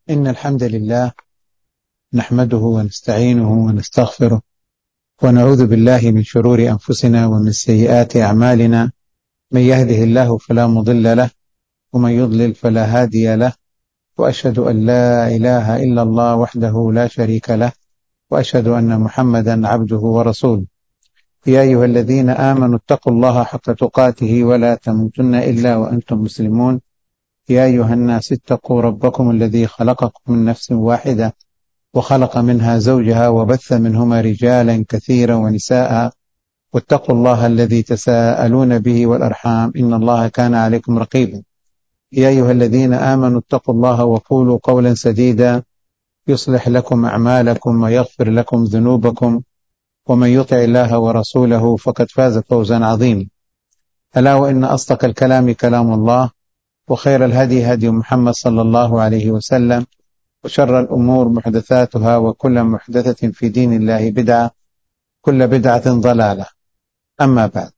إن الحمد لله نحمده ونستعينه ونستغفره ونعوذ بالله من شرور أنفسنا ومن سيئات أعمالنا. من يهده الله فلا مضل له ومن يضلل فلا هادي له، وأشهد أن لا إله إلا الله وحده لا شريك له، وأشهد أن محمدا عبده ورسوله. يا أيها الذين آمنوا اتقوا الله حق تقاته ولا تموتن إلا وأنتم مسلمون. يا أيها الناس اتقوا ربكم الذي خلقكم من نفس واحدة وخلق منها زوجها وبث منهما رجالا كثيرا ونساء، واتقوا الله الذي تساءلون به والأرحام إن الله كان عليكم رقيبا. يا أيها الذين آمنوا اتقوا الله وقولوا قولا سديدا يصلح لكم أعمالكم ويغفر لكم ذنوبكم، ومن يطع الله ورسوله فقد فاز فوزا عظيما. ألا وإن أصدق الكلام كلام الله، وخير الهدي هدي محمد صلى الله عليه وسلم، وشر الأمور محدثاتها، وكل محدثة في دين الله بدعة، كل بدعة ضلالة. أما بعد،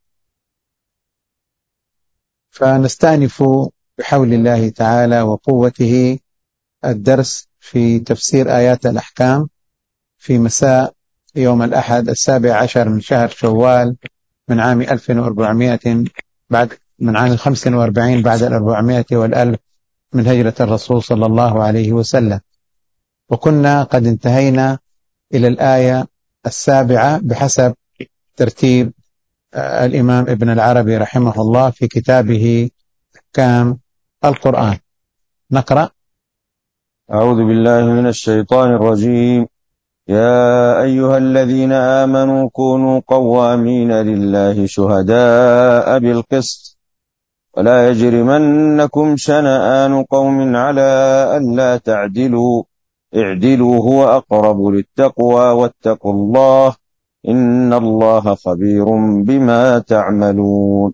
فنستأنف بحول الله تعالى وقوته الدرس في تفسير آيات الأحكام في مساء يوم الأحد 17 من شهر شوال من عام 1400 من عام 45 بعد 400 والألف من هجرة الرسول صلى الله عليه وسلم. وكنا قد انتهينا إلى الآية 7 بحسب ترتيب الإمام ابن العربي رحمه الله في كتابه أحكام القرآن. نقرأ. أعوذ بالله من الشيطان الرجيم. يا أيها الذين آمنوا كونوا قوامين لله شهداء بالقسط، ولا يجرمنكم شنآن قوم على ألا تعدلوا، اعدلوا هو أقرب للتقوى، واتقوا الله إن الله خبير بما تعملون.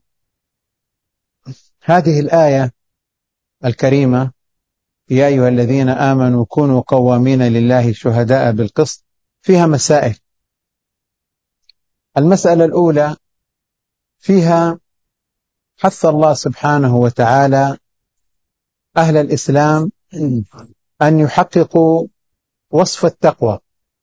هذه الآية الكريمة يا أيها الذين آمنوا كونوا قوامين لله شهداء بالقسط فيها مسائل. المسألة الأولى فيها حث الله سبحانه وتعالى أهل الإسلام أن يحققوا وصف التقوى،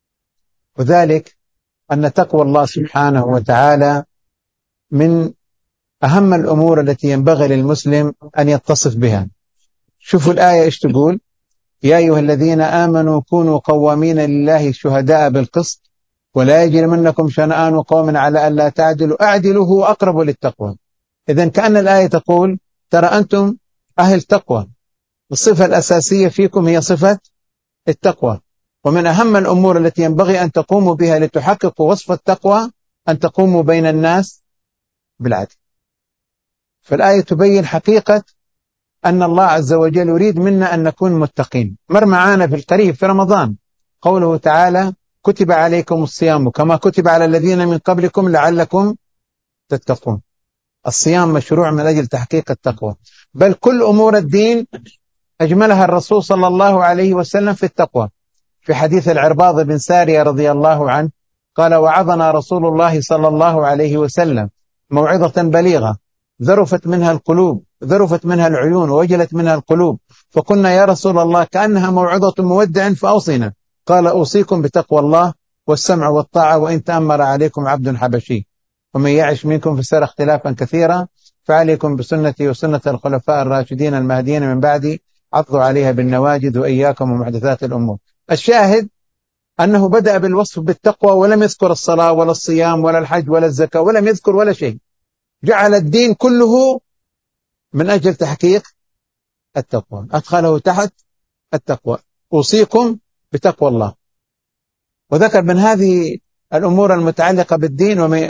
وذلك أن تقوى الله سبحانه وتعالى من أهم الأمور التي ينبغي للمسلم أن يتصف بها. شوفوا الآية إيش تقول: يا أيها الذين آمنوا كونوا قوامين لله شهداء بالقسط ولا يجرمنكم شنآن قوم على ألا تعدلوا، اعدلوا هو أقرب للتقوى. إذن كأن الآية تقول ترى أنتم أهل تقوى، الصفة الأساسية فيكم هي صفة التقوى، ومن أهم الأمور التي ينبغي أن تقوموا بها لتحققوا وصف التقوى أن تقوموا بين الناس بالعدل. فالآية تبين حقيقة أن الله عز وجل يريد منا أن نكون متقين. مر معانا في القريب في رمضان قوله تعالى: كتب عليكم الصيام كما كتب على الذين من قبلكم لعلكم تتقون. الصيام مشروع من أجل تحقيق التقوى، بل كل أمور الدين أجملها الرسول صلى الله عليه وسلم في التقوى. في حديث العرباض بن سارية رضي الله عنه قال: وعظنا رسول الله صلى الله عليه وسلم موعظة بليغة ذرفت منها القلوب، ذرفت منها العيون ووجلت منها القلوب، فقلنا يا رسول الله كأنها موعظة مودع فأوصينا. قال: أوصيكم بتقوى الله والسمع والطاعة وإن تأمر عليكم عبد حبشي، ومن يعش منكم فسيرى اختلافا كثيرا، فعليكم بسنتي وسنة الخلفاء الراشدين المهديين من بعدي، عضوا عليها بالنواجذ وإياكم ومحدثات الأمور. الشاهد أنه بدأ بالوصف بالتقوى ولم يذكر الصلاة ولا الصيام ولا الحج ولا الزكاة، ولم يذكر ولا شيء، جعل الدين كله من أجل تحقيق التقوى، أدخله تحت التقوى. أوصيكم بتقوى الله، وذكر من هذه الأمور المتعلقة بالدين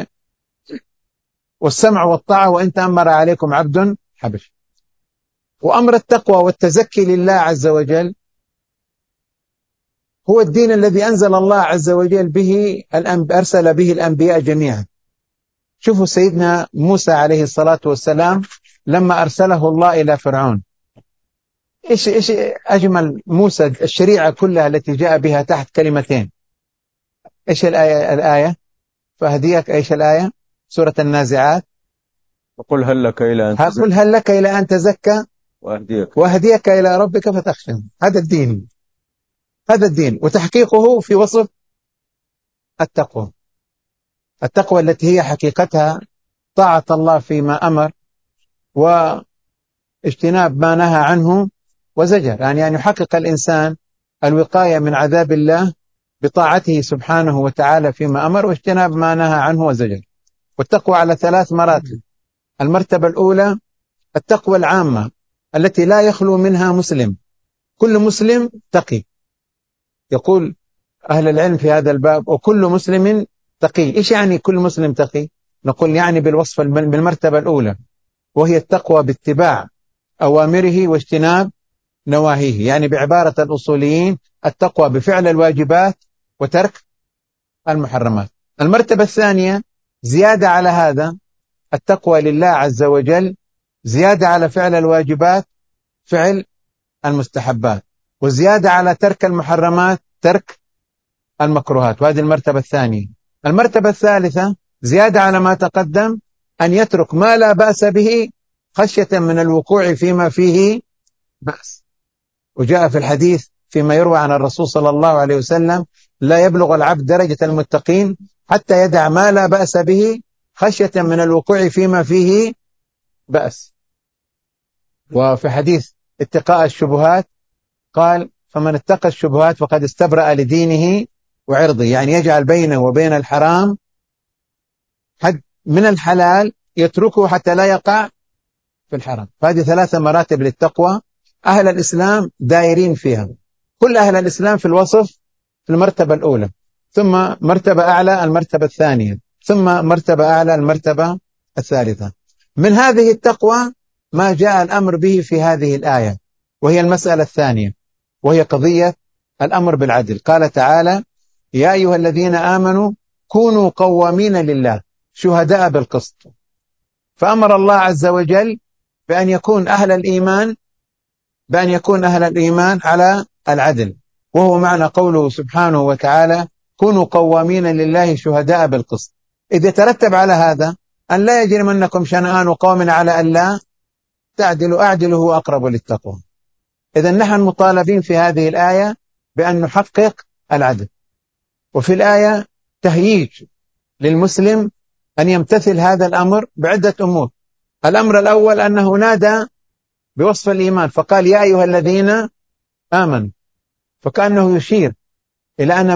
والسمع والطاعة وإن تأمر عليكم عبد حبش. وأمر التقوى والتزكي لله عز وجل هو الدين الذي أنزل الله عز وجل به أرسل به الأنبياء جميعا. شوفوا سيدنا موسى عليه الصلاة والسلام لما أرسله الله إلى فرعون، إيش أجمل موسى الشريعة كلها التي جاء بها تحت كلمتين. إيش الآية فهديك؟ إيش الآية؟ سورة النازعات: وقل هل لك إلى أن تزكى وأهديك إلى ربك فتخشى. هذا الدين. هذا الدين، وتحقيقه في وصف التقوى. التقوى التي هي حقيقتها طاعة الله فيما أمر، واجتناب ما نهى عنه وزجر، يعني أن يحقق الإنسان الوقاية من عذاب الله بطاعته سبحانه وتعالى فيما أمر، واجتناب ما نهى عنه وزجر. والتقوى على 3 مراتب. المرتبة الأولى التقوى العامة التي لا يخلو منها مسلم، كل مسلم تقي. يقول أهل العلم في هذا الباب: وكل مسلم تقي. إيش يعني كل مسلم تقي؟ نقول يعني بالوصف بالمرتبة الأولى، وهي التقوى باتباع أوامره واجتناب نواهيه، يعني بعبارة الأصوليين التقوى بفعل الواجبات وترك المحرمات. المرتبة الثانية زيادة على هذا، التقوى لله عز وجل، زيادة على فعل الواجبات فعل المستحبات، وزيادة على ترك المحرمات ترك المكروهات، وهذه المرتبة الثانية. المرتبة الثالثة زيادة على ما تقدم، أن يترك ما لا بأس به خشية من الوقوع فيما فيه بأس. وجاء في الحديث فيما يروى عن الرسول صلى الله عليه وسلم: لا يبلغ العبد درجة المتقين حتى يدع ما لا بأس به خشية من الوقوع فيما فيه بأس. وفي حديث اتقاء الشبهات قال: فمن اتقى الشبهات فقد استبرأ لدينه وعرضه، يعني يجعل بينه وبين الحرام حد من الحلال يتركه حتى لا يقع في الحرام. فهذه 3 مراتب للتقوى، أهل الإسلام دائرين فيها. كل أهل الإسلام في الوصف في المرتبة الأولى، ثم مرتبة أعلى المرتبة الثانية، ثم مرتبة أعلى المرتبة الثالثة. من هذه التقوى ما جاء الأمر به في هذه الآية، وهي المسألة الثانية، وهي قضية الأمر بالعدل. قال تعالى: يا أيها الذين آمنوا كونوا قوامين لله شهداء بالقسط. فأمر الله عز وجل بأن يكون أهل الإيمان على العدل، وهو معنى قوله سبحانه وتعالى: كونوا قوامين لله شهداء بالقسط. إذا ترتب على هذا أن لا يجرمنكم شنآن قوم على أن لا تعدلوا أعدلوا هو أقرب للتقوى. إذا نحن مطالبين في هذه الآية بأن نحقق العدل. وفي الآية تهييج للمسلم أن يمتثل هذا الأمر بعدة أمور. الأمر الأول أنه نادى بوصف الإيمان فقال: يا أيها الذين آمنوا، فكأنه يشير إلى أن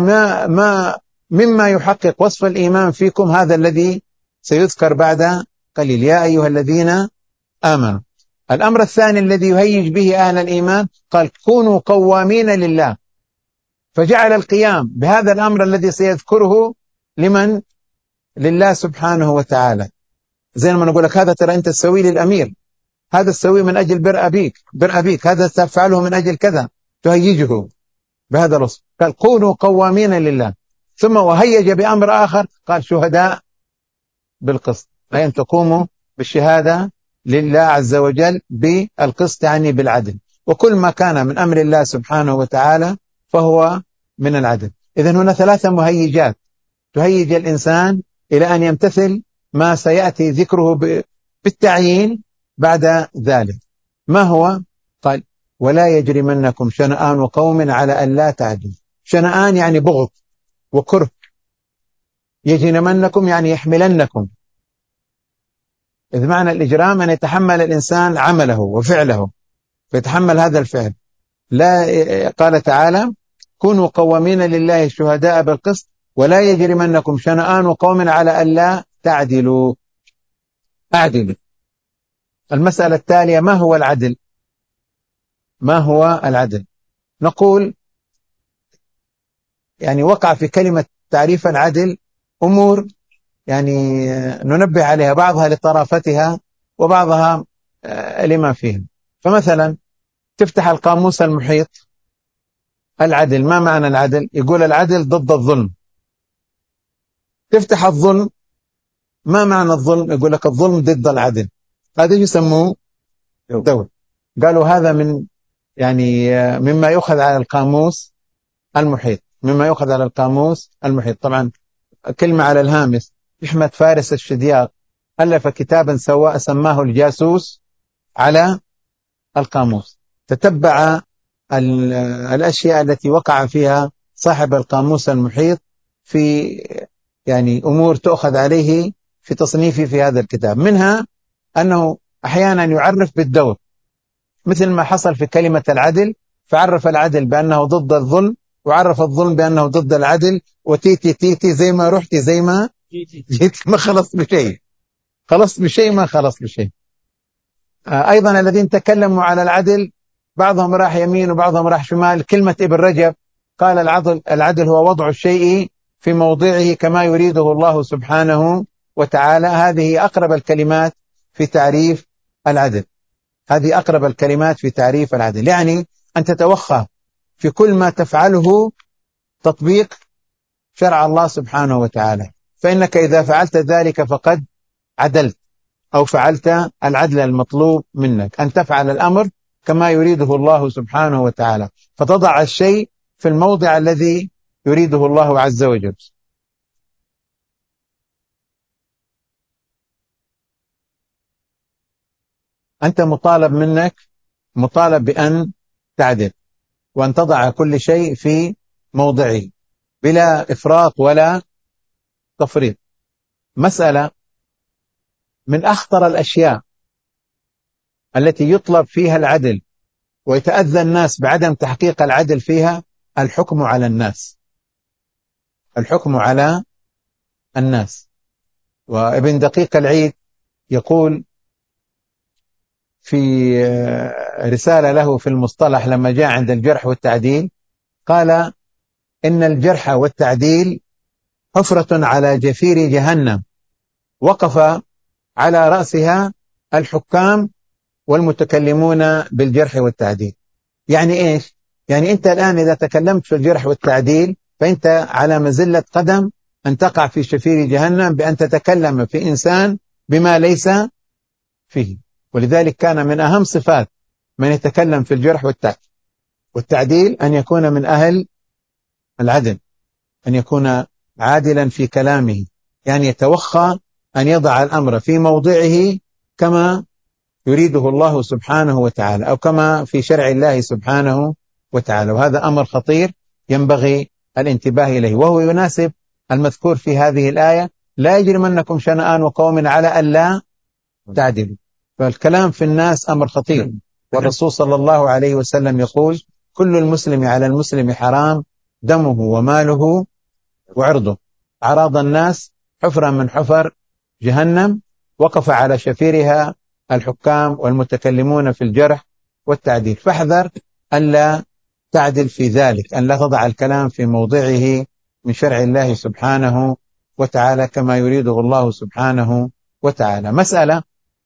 مما يحقق وصف الإيمان فيكم هذا الذي سيذكر بعد قليل: يا أيها الذين آمنوا. الأمر الثاني الذي يهيج به أهل الإيمان قال: كونوا قوامين لله، فجعل القيام بهذا الأمر الذي سيذكره لمن؟ لله سبحانه وتعالى. زي ما نقول لك: هذا ترى أنت تسوي للأمير، هذا تسويه من أجل بر أبيك، هذا تفعله من أجل كذا، تهيجه بهذا الوصف. قال: كونوا قوامين لله. ثم وهيج بأمر آخر قال: شهداء بالقسط، أي أن تقوموا بالشهادة لله عز وجل بالقسط، يعني بالعدل. وكل ما كان من أمر الله سبحانه وتعالى فهو من العدل. إذن هنا 3 مهيجات تهيج الإنسان إلى أن يمتثل ما سيأتي ذكره بالتعيين بعد ذلك. ما هو؟ قال: ولا يجرمنكم شنآن قوم على أن لا تعدلوا. شنآن يعني بغض وكره، يجرمنكم يعني يحملنكم. إذ معنى الإجرام أن يتحمل الإنسان عمله وفعله، فيتحمل هذا الفعل. لا، قال تعالى: كونوا قوامين لله شهداء بالقسط ولا يجرمنكم شنآن قوم على أن لا تعدلوا، أعدلوا. المسألة التالية: ما هو العدل؟ ما هو العدل؟ نقول يعني وقع في كلمة تعريف العدل أمور يعني ننبه عليها، بعضها لطرافتها وبعضها لما فيها. فمثلا تفتح القاموس المحيط، العدل، ما معنى العدل؟ يقول العدل ضد الظلم. تفتح الظلم، ما معنى الظلم؟ يقول لك الظلم ضد العدل. هذا يسموه دول. قالوا هذا من يعني مما يؤخذ على القاموس المحيط، مما يؤخذ على القاموس المحيط. طبعا كلمة على الهامش: أحمد فارس الشدياق ألف كتابا سماه الجاسوس على القاموس، تتبع الأشياء التي وقع فيها صاحب القاموس المحيط في يعني أمور تؤخذ عليه في تصنيفه في هذا الكتاب. منها أنه أحيانا يعرف بالدور، مثل ما حصل في كلمة العدل، فعرف العدل بأنه ضد الظلم، وعرف الظلم بأنه ضد العدل، وتيتي تيتي زي ما رحتي زي ما جيت، ما خلص بشيء، خلص بشيء ما خلص بشيء. أيضا الذين تكلموا على العدل بعضهم راح يمين وبعضهم راح شمال. كلمة ابن رجب قال العدل هو وضع الشيء في موضعه كما يريده الله سبحانه وتعالى. هذه أقرب الكلمات في تعريف العدل، هذه أقرب الكلمات في تعريف العدل، يعني أن تتوخى في كل ما تفعله تطبيق شرع الله سبحانه وتعالى، فإنك إذا فعلت ذلك فقد عدلت، أو فعلت العدل المطلوب منك، أن تفعل الأمر كما يريده الله سبحانه وتعالى، فتضع الشيء في الموضع الذي يريده الله عز وجل. أنت مطالب بأن تعدل، وأن تضع كل شيء في موضعه بلا إفراط ولا تفريط. مسألة من أخطر الأشياء التي يطلب فيها العدل ويتأذى الناس بعدم تحقيق العدل فيها، الحكم على الناس، الحكم على الناس. وابن دقيق العيد يقول في رسالة له في المصطلح لما جاء عند الجرح والتعديل، قال إن الجرح والتعديل حفرة على جفير جهنم وقف على رأسها الحكام والمتكلمون بالجرح والتعديل. يعني إيش؟ يعني أنت الآن إذا تكلمت في الجرح والتعديل فأنت على مزلة قدم أن تقع في شفير جهنم بأن تتكلم في إنسان بما ليس فيه. ولذلك كان من أهم صفات من يتكلم في الجرح والتعديل أن يكون من أهل العدل، أن يكون عادلا في كلامه، يعني يتوخى أن يضع الأمر في موضعه كما يريده الله سبحانه وتعالى، أو كما في شرع الله سبحانه وتعالى. وهذا أمر خطير ينبغي الانتباه إليه، وهو يناسب المذكور في هذه الآية: لا يجرمنكم شنآن قوم على ألا تعدلوا. فالكلام في الناس أمر خطير، والرسول صلى الله عليه وسلم يقول: كل المسلم على المسلم حرام دمه وماله وعرضه. أعراض الناس حفرة من حفر جهنم وقف على شفيرها الحكام والمتكلمون في الجرح والتعديل. فاحذر أن لا تعدل في ذلك، أن لا تضع الكلام في موضعه من شرع الله سبحانه وتعالى كما يريده الله سبحانه وتعالى. مسألة،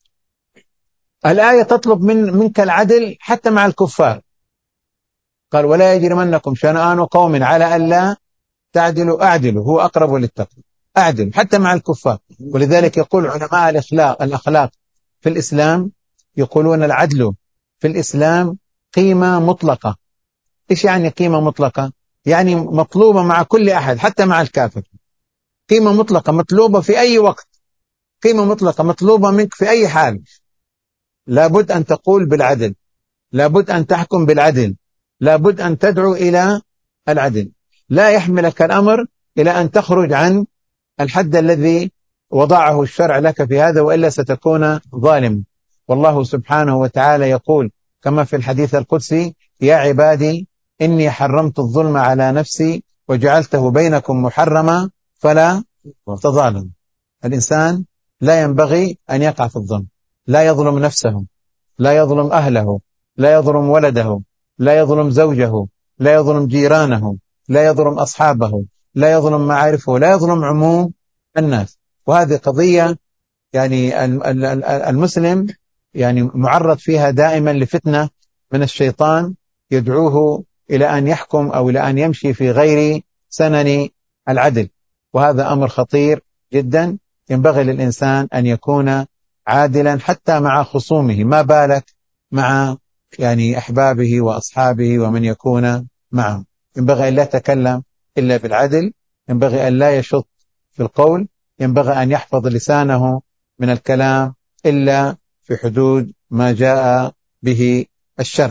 الآية تطلب منك العدل حتى مع الكفار. قال: ولا يجرمنكم شنآن قوم على ألا تعدلوا أعدلوا هو أقرب للتقوى. أعدل حتى مع الكفار. ولذلك يقول علماء الأخلاق في الإسلام، يقولون العدل في الإسلام قيمة مطلقة. إيش يعني قيمة مطلقة؟ يعني مطلوبة مع كل أحد حتى مع الكافر. قيمة مطلقة مطلوبة في أي وقت، قيمة مطلقة مطلوبة منك في أي حال. لابد أن تقول بالعدل، لابد أن تحكم بالعدل، لابد أن تدعو إلى العدل. لا يحملك الأمر إلى أن تخرج عن الحد الذي وضعه الشرع لك في هذا، وإلا ستكون ظالم. والله سبحانه وتعالى يقول كما في الحديث القدسي: يا عبادي إني حرمت الظلم على نفسي وجعلته بينكم محرما فلا تظالموا. الإنسان لا ينبغي أن يقع في الظلم، لا يظلم نفسه، لا يظلم أهله، لا يظلم ولده، لا يظلم زوجه، لا يظلم جيرانه، لا يظلم أصحابه، لا يظلم معارفه، لا يظلم عموم الناس. وهذه قضية يعني المسلم يعني معرض فيها دائما لفتنة من الشيطان يدعوه إلى أن يحكم أو إلى أن يمشي في غير سنن العدل. وهذا أمر خطير جدا. ينبغي للإنسان أن يكون عادلا حتى مع خصومه، ما بالك مع يعني أحبابه وأصحابه ومن يكون معه. ينبغي أن لا يتكلم إلا بالعدل، ينبغي أن لا يشط في القول، ينبغي أن يحفظ لسانه من الكلام إلا في حدود ما جاء به الشرع.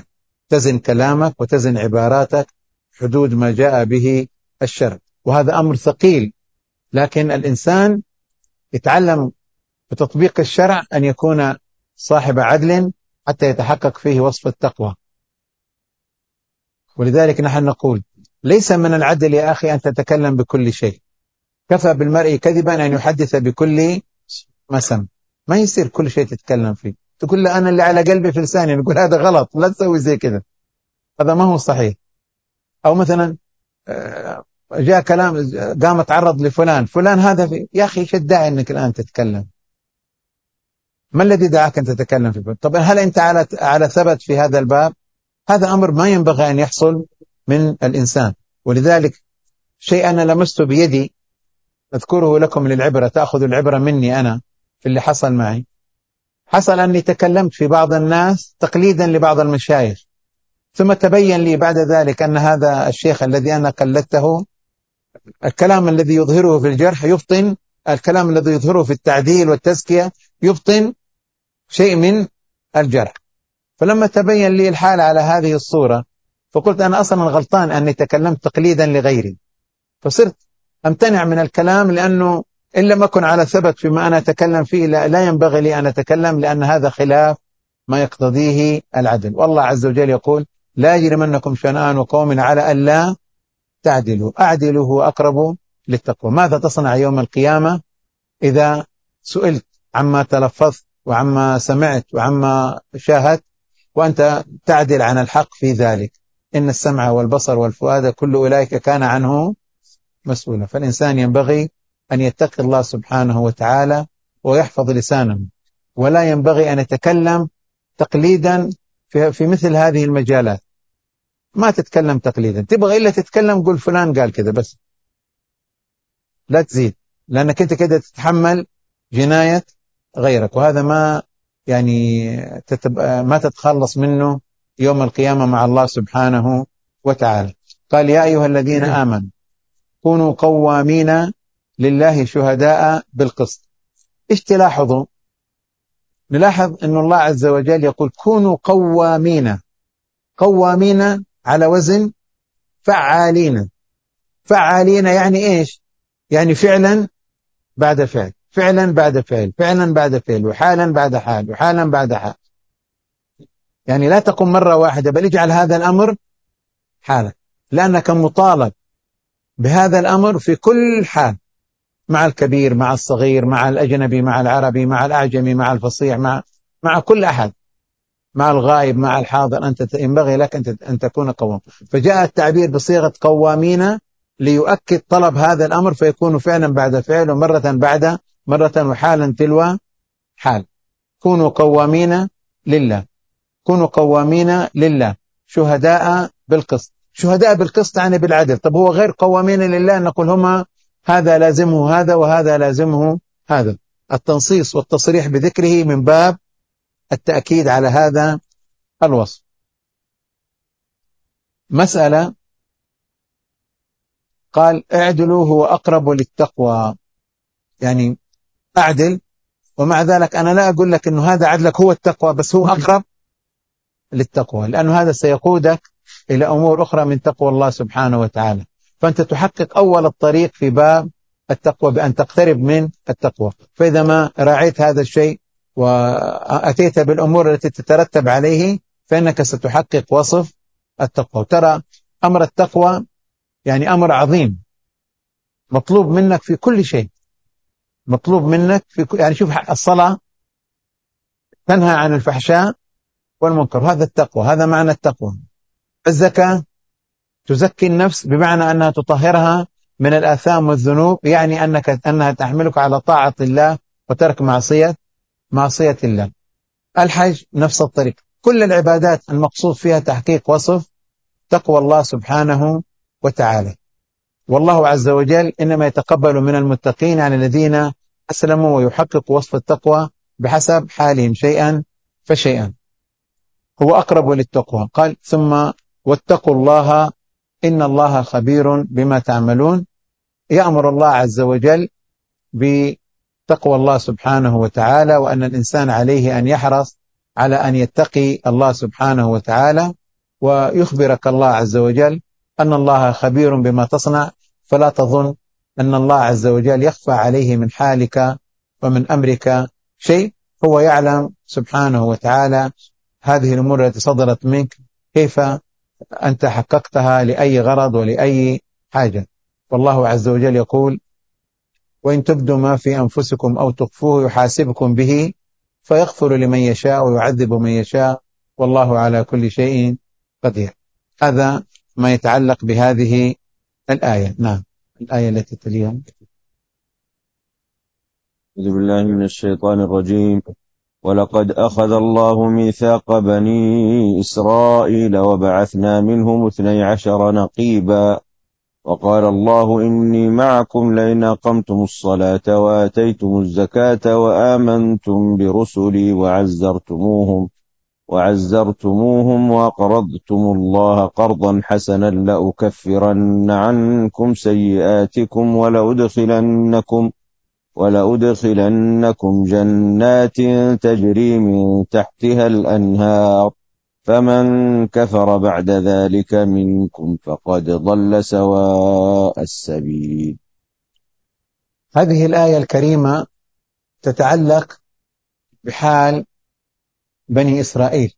تزن كلامك وتزن عباراتك حدود ما جاء به الشرع. وهذا أمر ثقيل، لكن الإنسان يتعلم بتطبيق الشرع أن يكون صاحب عدل حتى يتحقق فيه وصف التقوى. ولذلك نحن نقول ليس من العدل يا أخي أن تتكلم بكل شيء، كفى بالمرء كذبا أن يحدث بكل ما سمع. ما يصير كل شيء تتكلم فيه، تقول له أنا اللي على قلبي في لساني، نقول هذا غلط، لا تسوي زي كذا، هذا ما هو صحيح. أو مثلا جاء كلام قام تعرض لفلان، فلان هذا يا أخي ايش الداعي أنك الآن تتكلم؟ ما الذي دعاك أن تتكلم في الباب؟ طب هل أنت على ثبت في هذا الباب؟ هذا أمر ما ينبغي أن يحصل من الإنسان. ولذلك شيء أنا لمست بيدي أذكره لكم للعبرة، تأخذ العبرة مني أنا في اللي حصل معي. حصل أني تكلمت في بعض الناس تقليدا لبعض المشايخ، ثم تبين لي بعد ذلك أن هذا الشيخ الذي أنا قلدته الكلام الذي يظهره في الجرح يبطن، الكلام الذي يظهره في التعديل والتزكية يبطن شيء من الجرح. فلما تبين لي الحال على هذه الصورة فقلت أنا أصلا غلطان أني تكلمت تقليدا لغيري، فصرت أمتنع من الكلام، لأنه إن لم أكن على ثبت فيما أنا أتكلم فيه لا ينبغي لي أن أتكلم، لأن هذا خلاف ما يقتضيه العدل. والله عز وجل يقول لا يجرمنكم شنآن قوم على ألا تعدلوا أعدلوا هو أقرب للتقوى. ماذا تصنع يوم القيامة إذا سئلت عما تلفظت وعما سمعت وعما شاهدت وأنت تعدل عن الحق في ذلك؟ إن السمع والبصر والفؤاد كل أولئك كان عنه مسؤولا. فالإنسان ينبغي أن يتقي الله سبحانه وتعالى ويحفظ لسانه، ولا ينبغي أن يتكلم تقليدا في مثل هذه المجالات. ما تتكلم تقليدا، تبغى إلا تتكلم قول فلان قال كذا بس، لا تزيد، لأنك أنت كده تتحمل جناية غيرك، وهذا ما يعني ما تتخلص منه يوم القيامة مع الله سبحانه وتعالى. قال يا أيها الذين آمنوا كونوا قوامين لله شهداء بالقسط. إيش تلاحظوا؟ نلاحظ أن الله عز وجل يقول كونوا قوامين، قوامين على وزن فعالين. فعالين يعني إيش؟ يعني فعلا بعد فعل، فعلا بعد فعل، فعلا بعد فعل، وحالا بعد حال، وحالا بعد حال. يعني لا تقم مرة واحدة، بل اجعل هذا الأمر حالا، لأنك مطالب بهذا الأمر في كل حال، مع الكبير مع الصغير مع الأجنبي مع العربي مع الأعجمي مع الفصيح مع كل أحد، مع الغائب مع الحاضر. أنت ينبغي لك أن تكون قوام. فجاء التعبير بصيغة قوامين ليؤكد طلب هذا الأمر، فيكون فعلا بعد فعل ومرة بعد مرة وحالا تلو حال. كونوا قوامين لله، كونوا قوامين لله شهداء بالقسط. شهداء بالقسط يعني بالعدل. طب هو غير قوامين لله نقول هما هذا لازمه هذا وهذا لازمه هذا. التنصيص والتصريح بذكره من باب التأكيد على هذا الوصف. مسألة قال اعدلوا هو أقرب للتقوى، يعني أعدل، ومع ذلك أنا لا أقول لك أنه هذا عدلك هو التقوى، بس هو أقرب للتقوى، لأنه هذا سيقودك إلى أمور أخرى من تقوى الله سبحانه وتعالى. فأنت تحقق أول الطريق في باب التقوى بأن تقترب من التقوى. فإذا ما راعيت هذا الشيء وأتيت بالأمور التي تترتب عليه فإنك ستحقق وصف التقوى. ترى أمر التقوى يعني أمر عظيم، مطلوب منك في كل شيء، مطلوب منك في يعني شوف الصلاة تنهى عن الفحشاء والمنكر، هذا التقوى، هذا معنى التقوى. الزكاة تزكي النفس بمعنى أنها تطهرها من الآثام والذنوب، يعني أنها تحملك على طاعة الله وترك معصية الله. الحج نفس الطريق. كل العبادات المقصود فيها تحقيق وصف تقوى الله سبحانه وتعالى. والله عز وجل إنما يتقبل من المتقين يعني الذين أسلموا ويحققوا وصف التقوى بحسب حالهم شيئا فشيئا. هو أقرب للتقوى. قال ثم واتقوا الله إن الله خبير بما تعملون. يأمر الله عز وجل بتقوى الله سبحانه وتعالى، وأن الإنسان عليه أن يحرص على أن يتقي الله سبحانه وتعالى. ويخبرك الله عز وجل أن الله خبير بما تصنع، فلا تظن أن الله عز وجل يخفى عليه من حالك ومن أمرك شيء. هو يعلم سبحانه وتعالى هذه الأمور التي صدرت منك كيف أنت حققتها لأي غرض ولأي حاجة. والله عز وجل يقول: وإن تبدوا ما في أنفسكم أو تخفوه يحاسبكم به فيغفر لمن يشاء ويعذب من يشاء والله على كل شيء قدير. هذا ما يتعلق بهذه الآية. نعم، الآية التي تليها. أعوذ بالله من الشيطان الرجيم. ولقد أخذ الله ميثاق بني إسرائيل وبعثنا منهم 12 نقيبا وقال الله إني معكم لئن أقمتم الصلاة وآتيتم الزكاة وآمنتم برسلي وعزرتموهم وأقرضتم الله قرضا حسنا لأكفرن عنكم سيئاتكم ولأدخلنكم جنات تجري من تحتها الأنهار فمن كفر بعد ذلك منكم فقد ضل سواء السبيل. هذه الآية الكريمة تتعلق بحال بني إسرائيل،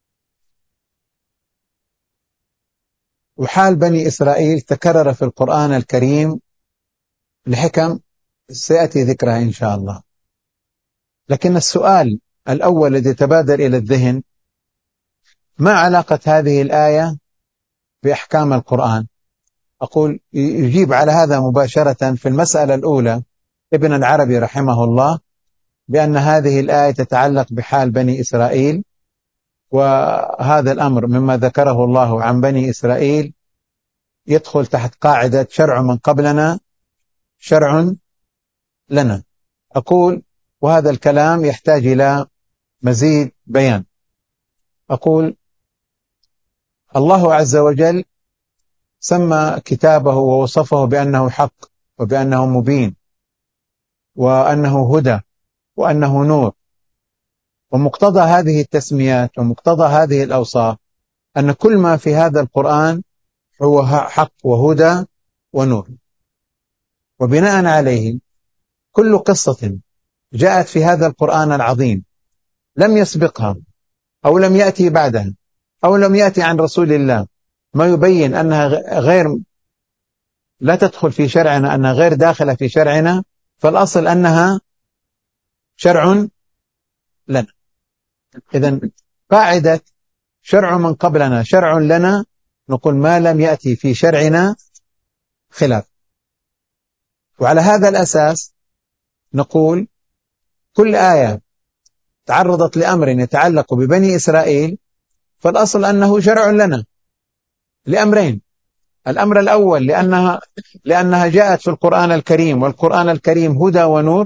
وحال بني إسرائيل تكرر في القرآن الكريم لحكم سيأتي ذكرها إن شاء الله. لكن السؤال الأول الذي تبادر إلى الذهن: ما علاقة هذه الآية بأحكام القرآن؟ أقول يجيب على هذا مباشرة في المسألة الأولى ابن العربي رحمه الله بأن هذه الآية تتعلق بحال بني إسرائيل، وهذا الأمر مما ذكره الله عن بني إسرائيل يدخل تحت قاعدة شرع من قبلنا شرع لنا. أقول وهذا الكلام يحتاج إلى مزيد بيان. أقول الله عز وجل سمى كتابه ووصفه بأنه حق وبأنه مبين وأنه هدى وأنه نور، ومقتضى هذه التسميات ومقتضى هذه الأوصاف أن كل ما في هذا القرآن هو حق وهدى ونور. وبناء عليه كل قصة جاءت في هذا القرآن العظيم لم يسبقها أو لم يأتي بعدها أو لم يأتي عن رسول الله ما يبين أنها غير لا تدخل في شرعنا، أنها غير داخلة في شرعنا، فالأصل أنها شرع لنا. إذن قاعدة شرع من قبلنا شرع لنا، نقول ما لم يأتي في شرعنا خلاف. وعلى هذا الأساس نقول كل آية تعرضت لأمر يتعلق ببني إسرائيل فالأصل أنه شرع لنا لأمرين: الأمر الأول لأنها جاءت في القرآن الكريم، والقرآن الكريم هدى ونور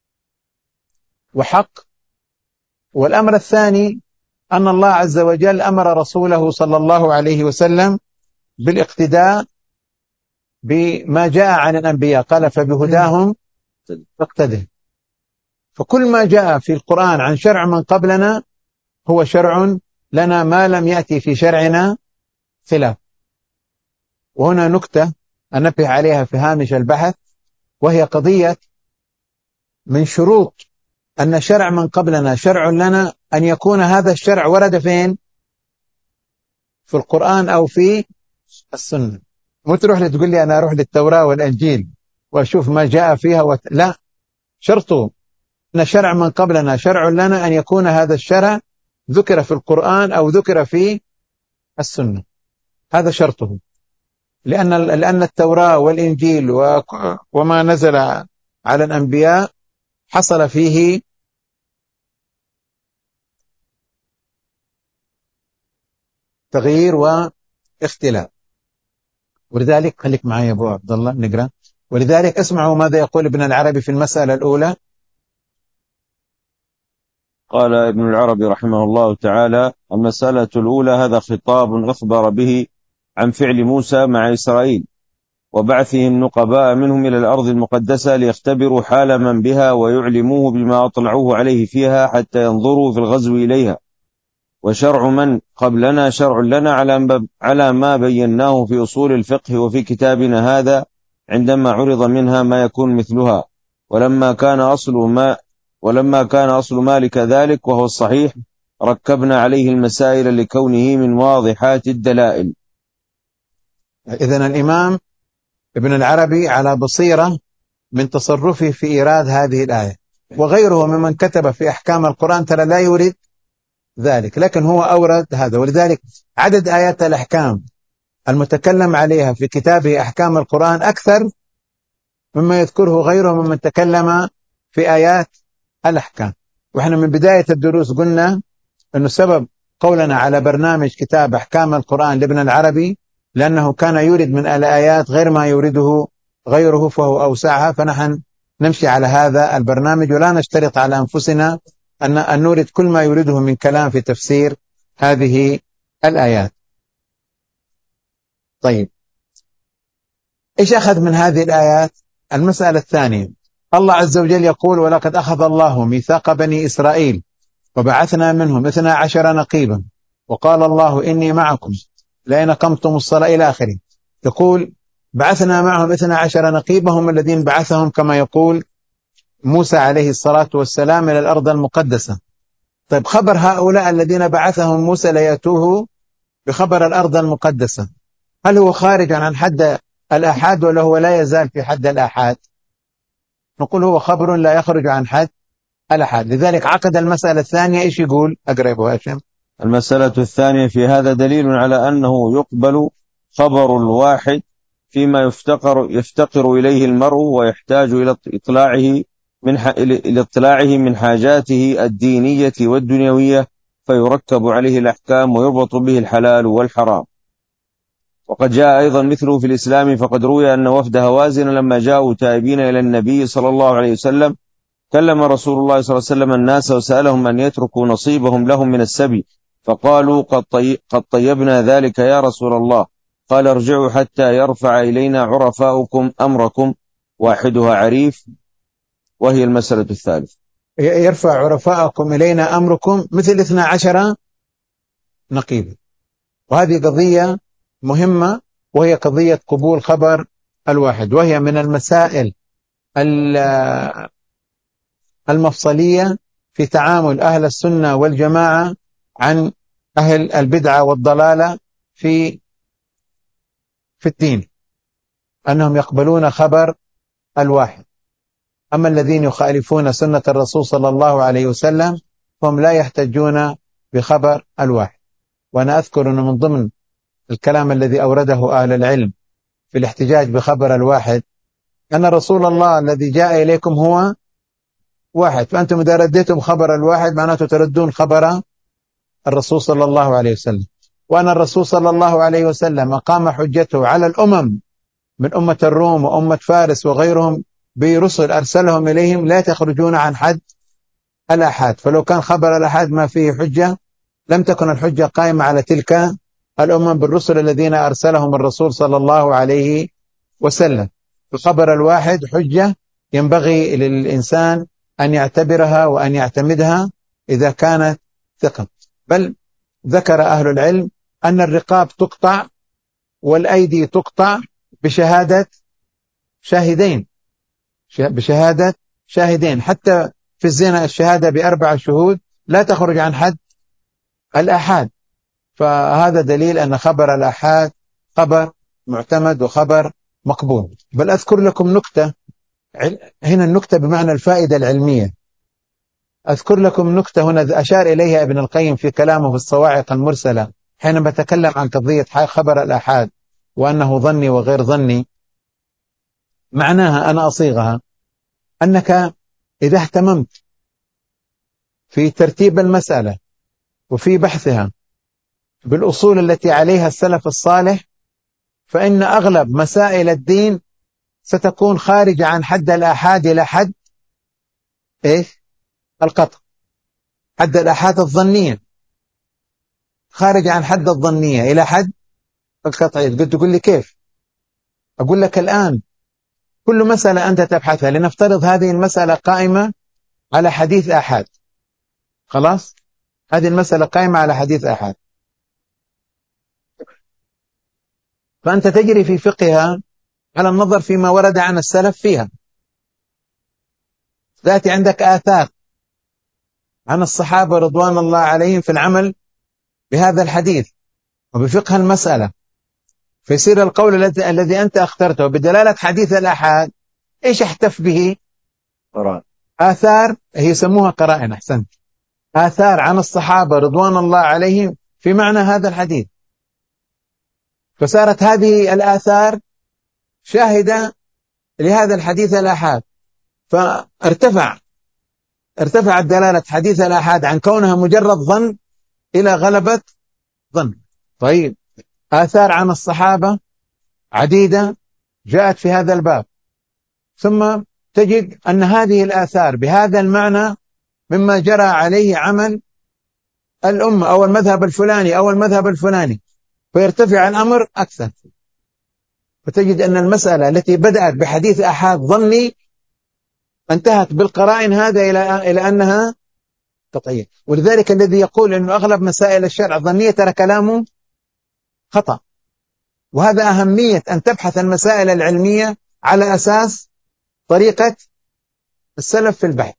وحق. والأمر الثاني أن الله عز وجل أمر رسوله صلى الله عليه وسلم بالاقتداء بما جاء عن الأنبياء، قال فبهداهم فاقتده. فكل ما جاء في القرآن عن شرع من قبلنا هو شرع لنا ما لم يأتي في شرعنا خلاف. وهنا نكتة أنبه عليها في هامش البحث، وهي قضية من شروط أن شرع من قبلنا شرع لنا أن يكون هذا الشرع ورد فين؟ في القرآن أو في السنة. مو تروح تقول لي أنا أروح للتوراة والإنجيل وأشوف ما جاء فيها لا، شرطه أن شرع من قبلنا شرع لنا أن يكون هذا الشرع ذكر في القرآن أو ذكر في السنة، هذا شرطه. لأن التوراة والإنجيل وما نزل على الأنبياء حصل فيه تغيير واختلاف. ولذلك خليك معي يا أبو عبد الله نقرأ. ولذلك اسمعوا ماذا يقول ابن العربي في المسألة الأولى. قال ابن العربي رحمه الله تعالى: المسألة الأولى هذا خطاب أخبر به عن فعل موسى مع إسرائيل وبعثه النقباء منهم إلى الأرض المقدسة ليختبروا حال من بها ويعلموه بما أطلعوه عليه فيها حتى ينظروا في الغزو إليها. وشرع من قبلنا شرع لنا على ما بيناه في أصول الفقه وفي كتابنا هذا عندما عرض منها ما يكون مثلها. ولما كان أصل مالك ذلك وهو الصحيح ركبنا عليه المسائل لكونه من واضحات الدلائل. إذن الإمام ابن العربي على بصيرة من تصرفه في إيراد هذه الآية، وغيره ممن كتب في أحكام القرآن ترى لا يريد ذلك، لكن هو أورد هذا. ولذلك عدد آيات الأحكام المتكلم عليها في كتابه أحكام القرآن أكثر مما يذكره غيره ممن تكلم في آيات الأحكام. وإحنا من بداية الدروس قلنا أنه سبب قولنا على برنامج كتاب أحكام القرآن لابن العربي لأنه كان يريد من الآيات غير ما يريده غيره فهو أوسعها، فنحن نمشي على هذا البرنامج ولا نشترط على أنفسنا أن نورد كل ما يريده من كلام في تفسير هذه الآيات. طيب، إيش أخذ من هذه الآيات؟ المسألة الثانية، الله عز وجل يقول: ولقد أخذ الله ميثاق بني إسرائيل وبعثنا منهم 12 نقيبا وقال الله إني معكم لئن أقمتم الصلاة إلى آخره. يقول بعثنا معهم 12 نقيبا هم الذين بعثهم كما يقول موسى عليه الصلاة والسلام إلى الأرض المقدسة. طيب، خبر هؤلاء الذين بعثهم موسى ليأتوه بخبر الأرض المقدسة، هل هو خارج عن حد الآحاد ولا هو لا يزال في حد الآحاد؟ نقول هو خبر لا يخرج عن حد الآحاد. لذلك عقد المسألة الثانية. إيش يقول؟ أقرأ أبو هاشم. المسألة الثانية في هذا دليل على أنه يقبل خبر الواحد فيما يفتقر إليه المرء ويحتاج إلى اطلاعه من حاجاته الدينية والدنيوية، فيركب عليه الأحكام ويربط به الحلال والحرام. وقد جاء أيضا مثله في الإسلام، فقد روي أن وفد هوازن لما جاءوا تائبين إلى النبي صلى الله عليه وسلم كلم رسول الله صلى الله عليه وسلم الناس وسألهم أن يتركوا نصيبهم لهم من السبي، فقالوا قد طيبنا ذلك يا رسول الله. قال ارجعوا حتى يرفع إلينا عرفاؤكم أمركم، واحدها عريف، وهي المسألة الثالثة. يرفع عرفاءكم إلينا أمركم مثل 12 نقيبا. وهذه قضية مهمة، وهي قضية قبول خبر الواحد، وهي من المسائل المفصلية في تعامل أهل السنة والجماعة عن أهل البدعة والضلالة في الدين، أنهم يقبلون خبر الواحد. أما الذين يخالفون سنة الرسول صلى الله عليه وسلم هم لا يحتجون بخبر الواحد. وأنا أذكر أنه من ضمن الكلام الذي أورده أهل العلم في الاحتجاج بخبر الواحد أن رسول الله الذي جاء إليكم هو واحد، فأنتم إذا رديتم خبر الواحد معناته تردون خبر الرسول صلى الله عليه وسلم. وأن الرسول صلى الله عليه وسلم أقام حجته على الأمم من أمة الروم وأمة فارس وغيرهم برسل أرسلهم إليهم لا تخرجون عن حد الآحاد. فلو كان خبر الآحاد ما فيه حجة لم تكن الحجة قائمة على تلك الأمم بالرسل الذين أرسلهم الرسول صلى الله عليه وسلم. الخبر الواحد حجة ينبغي للإنسان أن يعتبرها وأن يعتمدها إذا كانت ثقة. بل ذكر أهل العلم أن الرقاب تقطع والأيدي تقطع بشهادة شاهدين، حتى في الزنا الشهادة ب4 شهود لا تخرج عن حد الآحاد. فهذا دليل أن خبر الآحاد خبر معتمد وخبر مقبول. بل أذكر لكم نكتة، هنا النكتة بمعنى الفائدة العلمية. أذكر لكم نكتة هنا أشار إليها ابن القيم في كلامه في الصواعق المرسلة حينما تكلم عن قضية خبر الآحاد وأنه ظني وغير ظني. معناها أنا أصيغها أنك إذا اهتممت في ترتيب المسألة وفي بحثها بالأصول التي عليها السلف الصالح فإن أغلب مسائل الدين ستكون خارجة عن حد الآحاد إلى حد القطع. حد الآحاد الظنية خارج عن حد الظنية إلى حد القطعية. قلت تقول لي كيف؟ أقول لك الآن كل مسألة أنت تبحثها، لنفترض هذه المسألة قائمة على حديث آحاد، خلاص هذه المسألة قائمة على حديث آحاد، فأنت تجري في فقهها على النظر فيما ورد عن السلف فيها. تأتي عندك آثار عن الصحابة رضوان الله عليهم في العمل بهذا الحديث وبفقه المسألة، فيصير القول الذي أنت اخترته بدلالة حديث الآحاد إيش احتف به؟ قرآن. آثار، هي يسموها قرائن، أحسنت، آثار عن الصحابة رضوان الله عليهم في معنى هذا الحديث، فصارت هذه الآثار شاهدة لهذا الحديث الآحاد، فارتفعت دلالة حديث الآحاد عن كونها مجرد ظن إلى غلبة ظن. طيب، آثار عن الصحابة عديدة جاءت في هذا الباب، ثم تجد أن هذه الآثار بهذا المعنى مما جرى عليه عمل الأمة أو المذهب الفلاني أو المذهب الفلاني، فيرتفع الأمر أكثر، فتجد أن المسألة التي بدأت بحديث آحاد ظني انتهت بالقرائن هذا إلى أنها قطعية. ولذلك الذي يقول أن أغلب مسائل الشرع ظنية ترى كلامه خطأ، وهذا أهمية أن تبحث المسائل العلمية على أساس طريقة السلف في البحث،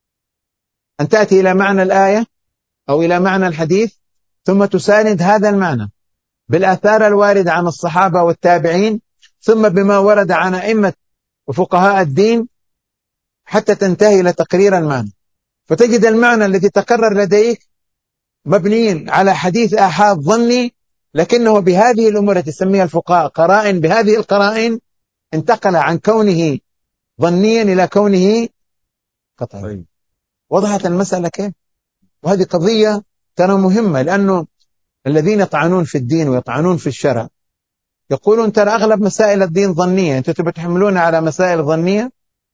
أن تأتي إلى معنى الآية أو إلى معنى الحديث ثم تساند هذا المعنى بالآثار الواردة عن الصحابة والتابعين، ثم بما ورد عن أئمة وفقهاء الدين حتى تنتهي إلى تقرير المعنى، فتجد المعنى الذي تقرر لديك مبني على حديث آحاد ظني، لكنه بهذه الأمور التي تسميها الفقهاء قرائن، بهذه القرائن انتقل عن كونه ظنيا إلى كونه قطعيا. وضحت المسألة كيف؟ وهذه قضية ترى مهمة، لأنه الذين يطعنون في الدين ويطعنون في الشرع يقولون ترى أغلب مسائل الدين ظنية، أنتم تبي تحملون على مسائل ظنية.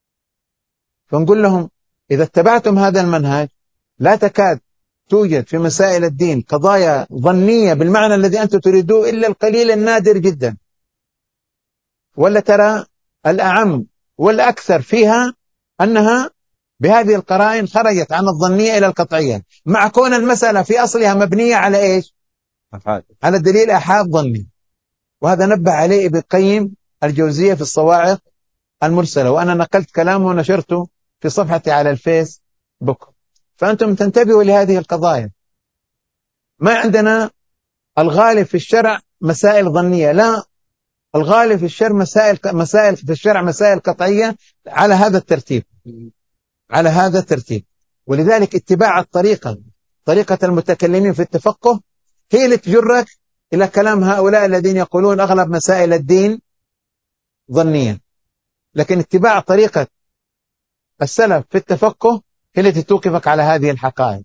فنقول لهم إذا اتبعتم هذا المنهج لا تكاد توجد في مسائل الدين قضايا ظنية بالمعنى الذي أنتم تريدوه إلا القليل النادر جدا، ولا ترى الأعم والأكثر فيها أنها بهذه القرائن خرجت عن الظنية إلى القطعية، مع كون المسألة في أصلها مبنية على إيش؟ على دليل آحاد ظني. وهذا نبه عليه ابن القيم الجوزية في الصواعق المرسلة، وأنا نقلت كلامه ونشرته في صفحتي على الفيس بوك، فأنتم تنتبهوا لهذه القضايا. ما عندنا الغالب في الشرع مسائل ظنية، لا، الغالب في الشرع مسائل في الشرع مسائل قطعية على هذا الترتيب، على هذا الترتيب. ولذلك اتباع طريقة المتكلمين في التفقه هي اللي تجرك إلى كلام هؤلاء الذين يقولون أغلب مسائل الدين ظنية، لكن اتباع طريقة السلف في التفقه هي التي توقفك على هذه الحقائق.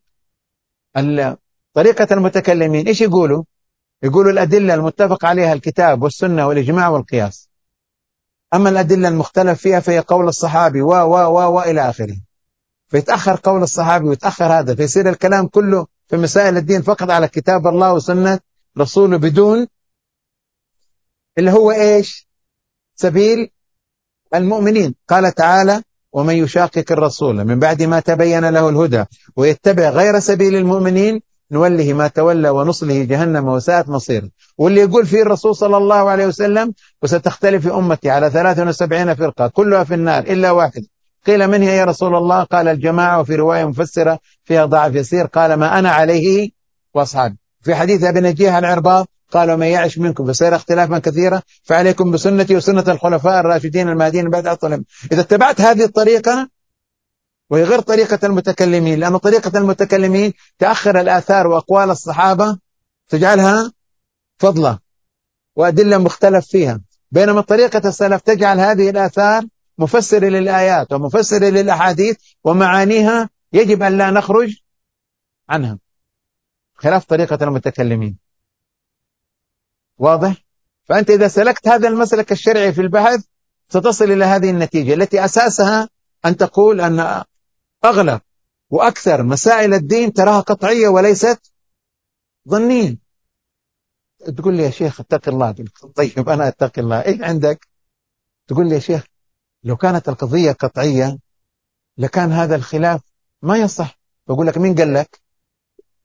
طريقة المتكلمين إيش يقولوا؟ يقولوا الأدلة المتفق عليها الكتاب والسنة والإجماع والقياس، أما الأدلة المختلف فيها فهي قول الصحابي وإلى آخره، فيتأخر قول الصحابي ويتأخر هذا، فيصير الكلام كله في مسائل الدين فقط على كتاب الله وسنة رسوله بدون اللي هو إيش؟ سبيل المؤمنين. قال تعالى ومن يشاقق الرسول من بعد ما تبين له الهدى ويتبع غير سبيل المؤمنين نوله ما تولى ونصله جهنم وساءت مصيره. واللي يقول فيه الرسول صلى الله عليه وسلم وستختلف أمتي على 73 فرقة كلها في النار إلا واحد، قيل من هي يا رسول الله؟ قال الجماعة، وفي رواية مفسرة فيها ضعف يسير قال ما أنا عليه وأصحابي. في حديث ابن نجيح العرباض قالوا من يعش منكم فسيرى اختلافا كثيرا فعليكم بسنتي وسنة الخلفاء الراشدين المهديين بعد عصرهم. إذا اتبعت هذه الطريقة وهي غير طريقة المتكلمين، لأن طريقة المتكلمين تأخر الآثار وأقوال الصحابة تجعلها فضلة وأدلة مختلف فيها، بينما طريقة السلف تجعل هذه الآثار مفسرة للآيات ومفسرة للأحاديث ومعانيها يجب أن لا نخرج عنها، خلاف طريقة المتكلمين. واضح؟ فأنت إذا سلكت هذا المسلك الشرعي في البحث ستصل إلى هذه النتيجة التي أساسها أن تقول أن أغلب وأكثر مسائل الدين تراها قطعية وليست ظنية. تقول لي يا شيخ اتق الله، طيب أنا اتق الله، إيه عندك؟ تقول لي يا شيخ لو كانت القضية قطعية لكان هذا الخلاف ما يصح. بقول لك مين قال لك؟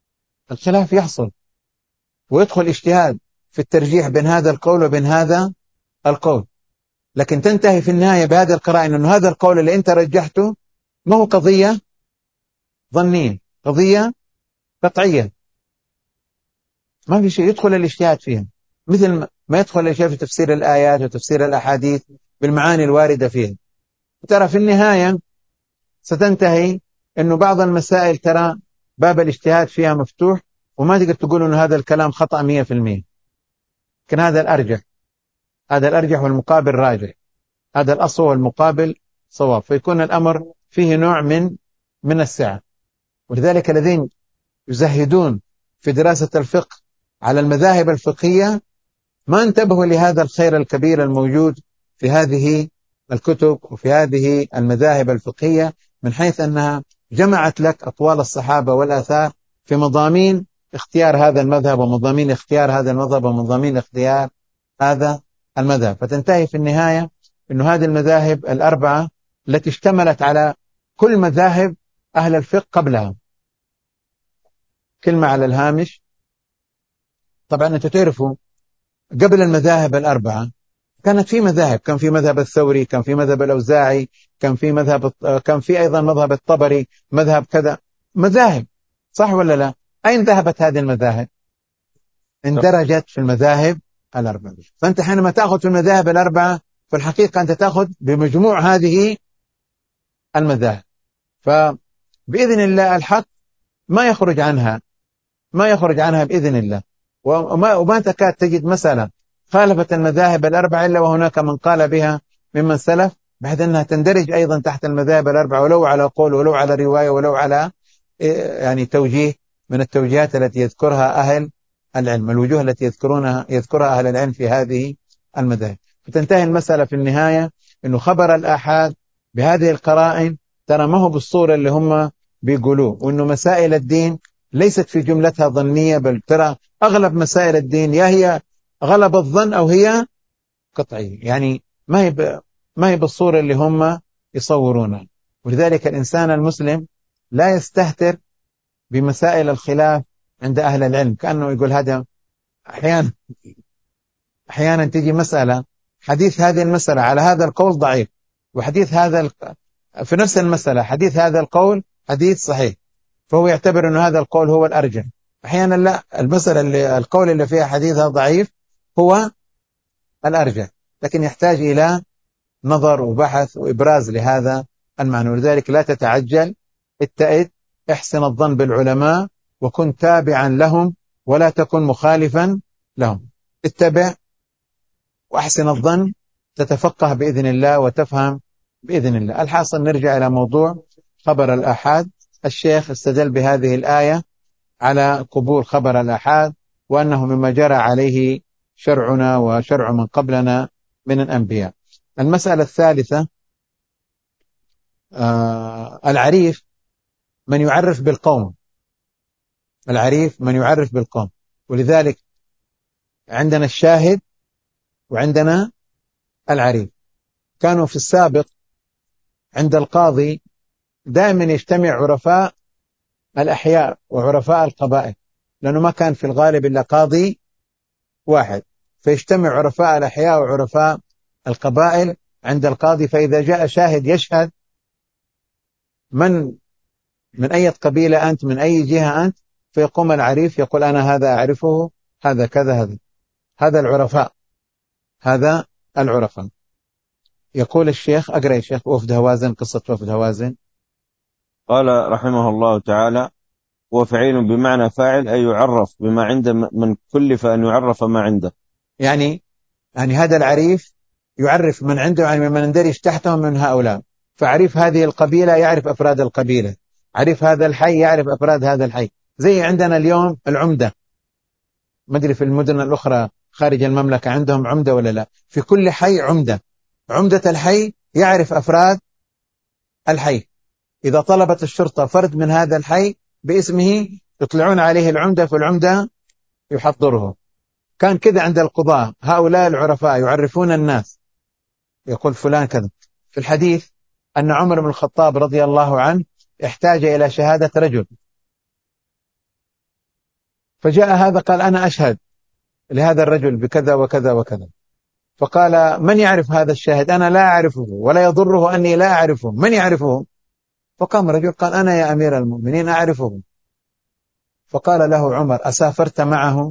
الخلاف يحصل ويدخل اجتهاد في الترجيح بين هذا القول وبين هذا القول، لكن تنتهي في النهاية بهذه القرائن أنه هذا القول اللي أنت رجحته ما هو قضية ظنية، قضية قطعية، ما في شيء يدخل الاجتهاد فيها، مثل ما يدخل الاجتهاد في تفسير الآيات وتفسير الأحاديث بالمعاني الواردة فيها. ترى في النهاية ستنتهي أنه بعض المسائل ترى باب الاجتهاد فيها مفتوح، وما تقدر تقول أنه هذا الكلام خطأ 100%، لكن هذا الأرجح، هذا الأرجح والمقابل راجح، هذا الأصل والمقابل صواب، فيكون الأمر فيه نوع من السعة. ولذلك الذين يزهدون في دراسة الفقه على المذاهب الفقهية ما انتبهوا لهذا الخير الكبير الموجود في هذه الكتب وفي هذه المذاهب الفقهية، من حيث أنها جمعت لك أقوال الصحابة والآثار في مضامين اختيار هذا المذهب ومضامين اختيار هذا المذهب ومضامين اختيار هذا المذهب، فتنتهي في النهاية أنه هذه المذاهب الأربعة التي اشتملت على كل مذاهب أهل الفقه قبلها. كلمة على الهامش، طبعا أنتم تعرفوا قبل المذاهب الأربعة كانت في مذاهب، كان في مذهب الثوري، كان في مذهب الأوزاعي، كان في أيضا مذهب الطبري، مذهب كذا، مذاهب، صح ولا لا؟ أين ذهبت هذه المذاهب؟ اندرجت في المذاهب الأربعة. فأنت حينما تأخذ في المذاهب الأربعة في الحقيقة أنت تأخذ بمجموع هذه المذاهب، فبإذن الله الحق ما يخرج عنها، ما يخرج عنها بإذن الله، وما تكاد تجد مسألة خالفت المذاهب الأربعة إلا وهناك من قال بها ممن سلف، بحيث أنها تندرج أيضا تحت المذاهب الأربعة، ولو على قول ولو على رواية ولو على يعني توجيه من التوجيهات التي يذكرها أهل العلم، الوجوه التي يذكرها أهل العلم في هذه المذاهب. فتنتهي المسألة في النهاية أنه خبر الآحاد بهذه القرائن ترى ما هو بالصورة اللي هم بيقولوه، وأنه مسائل الدين ليست في جملتها ظنية، بل ترى أغلب مسائل الدين يا هي غلب الظن أو هي قطعية، يعني ما هي بالصورة اللي هم يصورونها. ولذلك الإنسان المسلم لا يستهتر بمسائل الخلاف عند أهل العلم، كأنه يقول هذا أحيانا تيجي مسألة حديث هذه المسألة على هذا القول ضعيف، وحديث في نفس المسألة حديث هذا القول حديث صحيح، فهو يعتبر أن هذا القول هو الأرجح. أحيانا لا، المسألة القول اللي فيها حديثها ضعيف هو الأرجح، لكن يحتاج إلى نظر وبحث وإبراز لهذا المعنى. ولذلك لا تتعجل، اتئد، احسن الظن بالعلماء وكن تابعا لهم ولا تكن مخالفا لهم، اتبع وأحسن الظن، تتفقه بإذن الله وتفهم بإذن الله. الحاصل نرجع إلى موضوع خبر الآحاد. الشيخ استدل بهذه الآية على قبول خبر الآحاد وأنه مما جرى عليه شرعنا وشرع من قبلنا من الأنبياء. المسألة الثالثة، العريف من يعرف بالقوم، العريف من يعرف بالقوم. ولذلك عندنا الشاهد وعندنا العريف. كانوا في السابق عند القاضي دائما يجتمع عرفاء الأحياء وعرفاء القبائل، لأنه ما كان في الغالب إلا قاضي واحد، فيجتمع عرفاء الأحياء وعرفاء القبائل عند القاضي، فإذا جاء شاهد يشهد من أي قبيلة أنت، من أي جهة أنت، فيقوم العريف يقول أنا هذا أعرفه، هذا كذا، هذا العرفاء، هذا العرفاء. يقول الشيخ، أقرأ يا شيخ وفد هوازن، قصة وفد هوازن. قال رحمه الله تعالى: وفعيل بمعنى فاعل، أي يعرف بما عنده من كلف أن يعرف ما عنده. يعني هذا العريف يعرف من عنده، يعني من يندرج تحتهم من هؤلاء، فعريف هذه القبيلة يعرف أفراد القبيلة، عريف هذا الحي يعرف أفراد هذا الحي. زي عندنا اليوم العمدة، ما أدري في المدن الأخرى خارج المملكة عندهم عمدة ولا لا، في كل حي عمدة، عمدة الحي يعرف أفراد الحي، إذا طلبت الشرطة فرد من هذا الحي باسمه يطلعون عليه العمدة، فالعمدة يحضره. كان كذا عند القضاة، هؤلاء العرفاء يعرفون الناس، يقول فلان كذا. في الحديث أن عمر بن الخطاب رضي الله عنه احتاج إلى شهادة رجل، فجاء هذا قال أنا أشهد لهذا الرجل بكذا وكذا وكذا. فقال من يعرف هذا الشاهد؟ أنا لا أعرفه ولا يضره أني لا أعرفه، من يعرفه؟ فقام رجل قال أنا يا أمير المؤمنين أعرفه. فقال له عمر أسافرت معه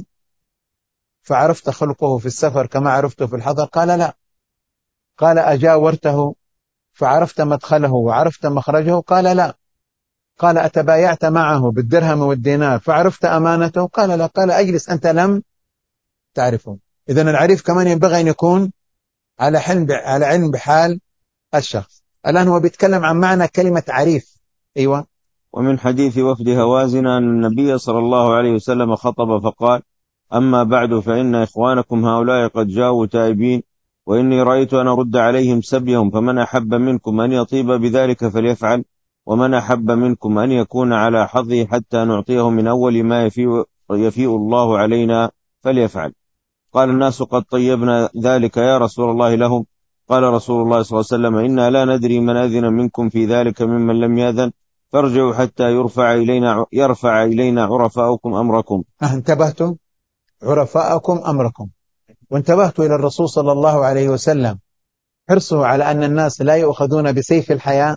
فعرفت خلقه في السفر كما عرفته في الحضر؟ قال لا. قال أجاورته فعرفت مدخله وعرفت مخرجه؟ قال لا. قال أتبايعت معه بالدرهم والدينار فعرفت أمانته؟ قال لا. قال أجلس أنت لم تعرفه. إذن العريف كمان ينبغي أن يكون على علم بحال الشخص. الآن هو بيتكلم عن معنى كلمة عريف. أيوة. ومن حديث وفد هوازن أن النبي صلى الله عليه وسلم خطب فقال: أما بعد فإن إخوانكم هؤلاء قد جاءوا تائبين، وإني رأيت أن أرد عليهم سبيهم، فمن أحب منكم أن يطيب بذلك فليفعل، ومن أحب منكم أن يكون على حظه حتى نعطيه من أول ما يفيء الله علينا فليفعل. قال الناس: قد طيبنا ذلك يا رسول الله لهم. قال رسول الله صلى الله عليه وسلم: إنا لا ندري من أذن منكم في ذلك ممن لم يأذن، فارجعوا حتى يرفع إلينا عرفاؤكم أمركم. انتبهتم؟ عرفاءكم أمركم. وانتبهت إلى الرسول صلى الله عليه وسلم حرصه على أن الناس لا يؤخذون بسيف الحياة.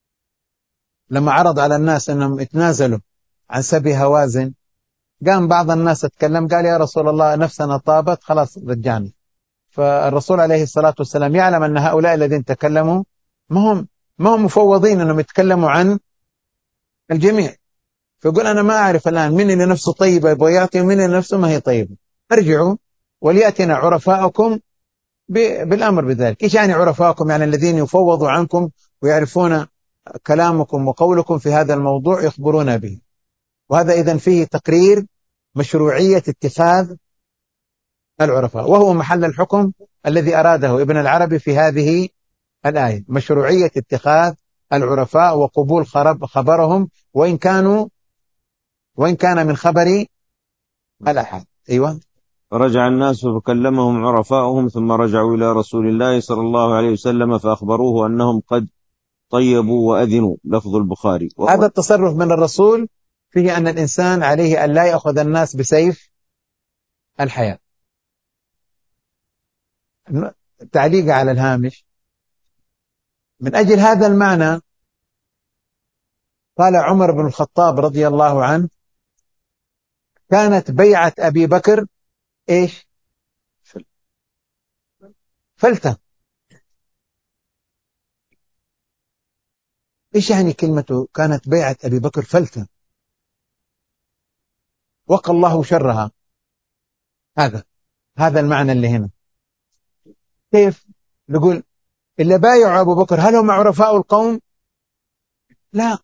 لما عرض على الناس أنهم يتنازلوا عن سبي هوازن، قام بعض الناس اتكلم قال يا رسول الله نفسنا طابت خلاص رجعنا. فالرسول عليه الصلاة والسلام يعلم أن هؤلاء الذين تكلموا ما هم مفوضين أنهم يتكلموا عن الجميع. فيقول أنا ما أعرف الآن من اللي نفسه طيبة يبغى يعطي ومن اللي نفسه ما هي طيبة. ارجعوا وليأتنا عرفاؤكم بالأمر بذلك. إيش يعني عرفاؤكم؟ يعني الذين يفوضوا عنكم ويعرفون كلامكم وقولكم في هذا الموضوع يخبرون به. وهذا إذن فيه تقرير مشروعية اتخاذ العرفاء، وهو محل الحكم الذي أراده ابن العربي في هذه الآية، مشروعية اتخاذ العرفاء وقبول خبرهم وإن كان من خبر الأحد. أيوة. فرجع الناس فكلمهم عرفاؤهم، ثم رجعوا إلى رسول الله صلى الله عليه وسلم فأخبروه أنهم قد طيبوا وأذنوا. لفظ البخاري. هذا التصرف من الرسول فيه أن الإنسان عليه أن لا يأخذ الناس بسيف الحياة. تعليق على الهامش: من أجل هذا المعنى قال عمر بن الخطاب رضي الله عنه: كانت بيعة أبي بكر إيش؟ فلتة. إيش يعني كلمته كانت بيعة أبي بكر فلتة؟ وقى الله شرها. هذا المعنى اللي هنا. كيف نقول اللي بايعوا أبو بكر هل هم عرفاء القوم؟ لا،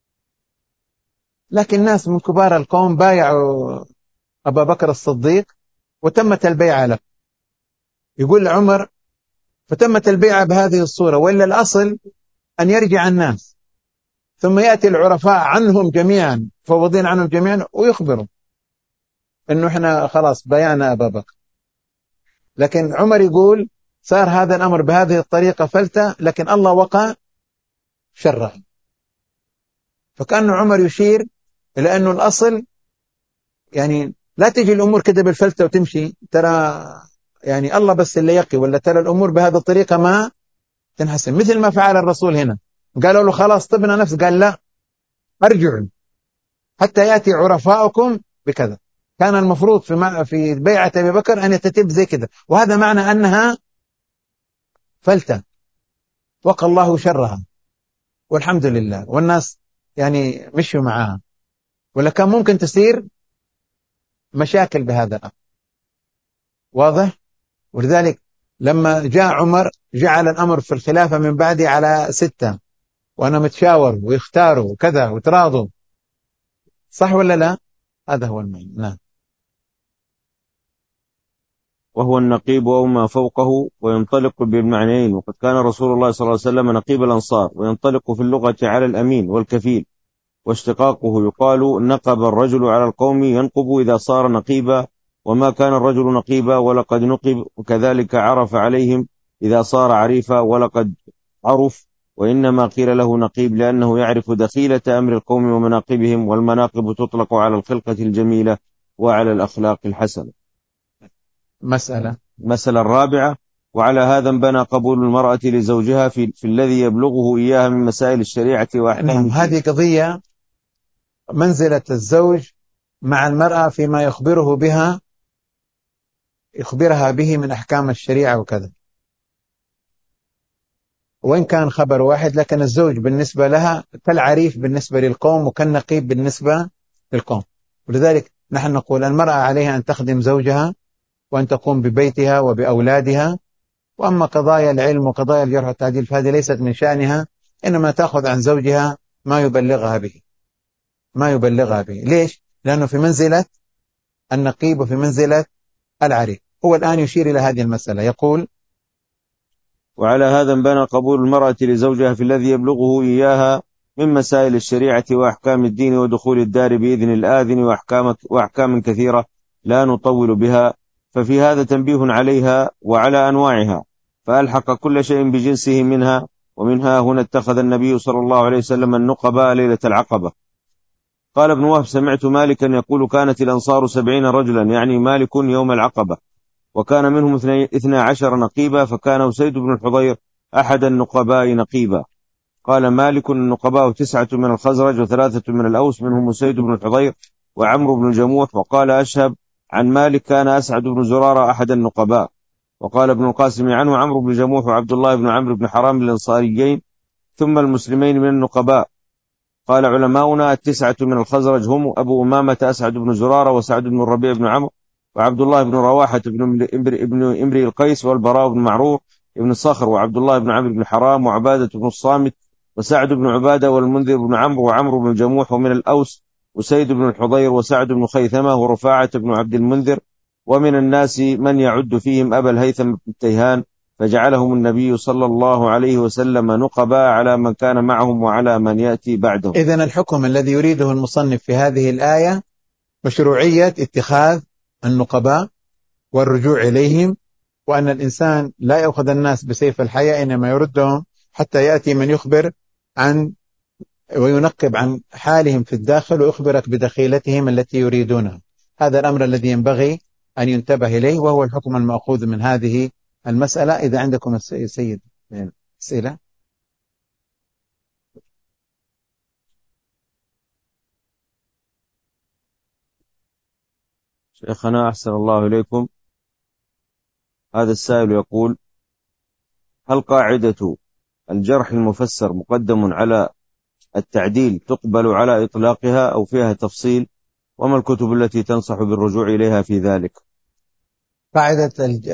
لكن ناس من كبار القوم بايعوا أبا بكر الصديق وتمت البيعة له. يقول عمر: فتمت البيعة بهذه الصورة، وإلا الأصل أن يرجع الناس ثم يأتي العرفاء عنهم جميعا فوضين عنهم جميعا ويخبروا أنه إحنا خلاص بايعنا أبا بكر. لكن عمر يقول صار هذا الأمر بهذه الطريقة فلتة، لكن الله وقى شره. فكأن عمر يشير إلى أنه الأصل يعني لا تجي الأمور كده بالفلتة وتمشي، ترى يعني الله بس اللي يقي، ولا ترى الأمور بهذه الطريقة ما تنحسن، مثل ما فعل الرسول هنا. قالوا له خلاص طبنا نفس، قال لا، ارجعوا حتى يأتي عرفاؤكم بكذا. كان المفروض في بيعة أبي بكر أن يتتب زي كذا، وهذا معنى أنها فلتة وقى الله شرها والحمد لله، والناس يعني مشوا معها، ولا كان ممكن تصير مشاكل بهذا الأمر. واضح؟ ولذلك لما جاء عمر جعل الأمر في الخلافة من بعده على 6، وأنا متشاور ويختاروا وكذا وتراضوا. صح ولا لا؟ هذا هو المعنى. نعم. وهو النقيب أو ما فوقه، وينطلق بالمعنيين. وقد كان رسول الله صلى الله عليه وسلم نقيب الأنصار، وينطلق في اللغة على الأمين والكفيل، واشتقاقه يقال نقب الرجل على القوم، ينقب إذا صار نقيبا، وما كان الرجل نقيبا ولقد نقب، وكذلك عرف عليهم إذا صار عريفا ولقد عرف. وإنما قيل له نقيب لأنه يعرف دخيلة أمر القوم ومناقبهم، والمناقب تطلق على الخلقة الجميلة وعلى الأخلاق الحسنة. مسألة الرابعة: وعلى هذا انبنى قبول المرأة لزوجها في الذي يبلغه إياها من مسائل الشريعة وأحكام. هذه قضية منزلة الزوج مع المرأة فيما يخبرها به من أحكام الشريعة وكذا، وإن كان خبر واحد، لكن الزوج بالنسبة لها كالعريف بالنسبة للقوم وكالنقيب بالنسبة للقوم. ولذلك نحن نقول المرأة عليها أن تخدم زوجها وأن تقوم ببيتها وبأولادها، وأما قضايا العلم وقضايا الجرح والتعديل فهذه ليست من شأنها، إنما تأخذ عن زوجها ما يبلغها به. ليش؟ لأنه في منزلة النقيب وفي منزلة العريف. هو الآن يشير إلى هذه المسألة، يقول: وعلى هذا انبنى قبول المرأة لزوجها في الذي يبلغه إياها من مسائل الشريعة وأحكام الدين ودخول الدار بإذن الآذن وأحكام كثيرة لا نطول بها، ففي هذا تنبيه عليها وعلى أنواعها، فألحق كل شيء بجنسه منها. ومنها هنا اتخذ النبي صلى الله عليه وسلم النقباء ليلة العقبة. قال ابن وهب: سمعت مالكا يقول: كانت الأنصار 70 رجلا، يعني مالك يوم العقبة، وكان منهم 12 نقيبا، فكان أسيد بن الحضير أحد النقباء نقيبا. قال مالك: النقباء 9 من الخزرج و3 من الأوس، منهم أسيد بن الحضير وعمرو بن الجموح. وقال أشهب عن مالك: كان أسعد بن زرارة أحد النقباء. وقال ابن القاسم عنه: عمرو بن الجموح وعبد الله بن عمرو بن حرام الأنصاريين، ثم المسلمين من النقباء. قال علماؤنا: 9 من الخزرج هم أبو أمامة أسعد بن زرارة وسعد بن الربيع بن عمرو وعبد الله بن رواحة بن إمري القيس والبراء بن معروف بن الصخر وعبد الله بن عمرو بن حرام وعبادة بن الصامت وسعد بن عبادة والمنذر بن عمرو وعمرو بن الجموح. ومن الأوس أسيد بن الحضير وسعد بن خيثمة ورفاعة بن عبد المنذر. ومن الناس من يعد فيهم أبا الهيثم بن التيهان، فجعلهم النبي صلى الله عليه وسلم نقباء على من كان معهم وعلى من يأتي بعدهم. إذن الحكم الذي يريده المصنف في هذه الآية مشروعية اتخاذ النقباء والرجوع إليهم، وأن الإنسان لا يأخذ الناس بسيف الحياة، إنما يردهم حتى يأتي من يخبر عن وينقب عن حالهم في الداخل ويخبرك بدخيلتهم التي يريدونها. هذا الأمر الذي ينبغي أن ينتبه إليه، وهو الحكم المأخوذ من هذه المسألة. إذا عندكم سيد أسئلة. شيخنا أحسن الله إليكم، هذا السائل يقول: هل قاعدة الجرح المفسر مقدم على التعديل تقبل على إطلاقها أو فيها تفصيل؟ وما الكتب التي تنصح بالرجوع إليها في ذلك؟ قاعدة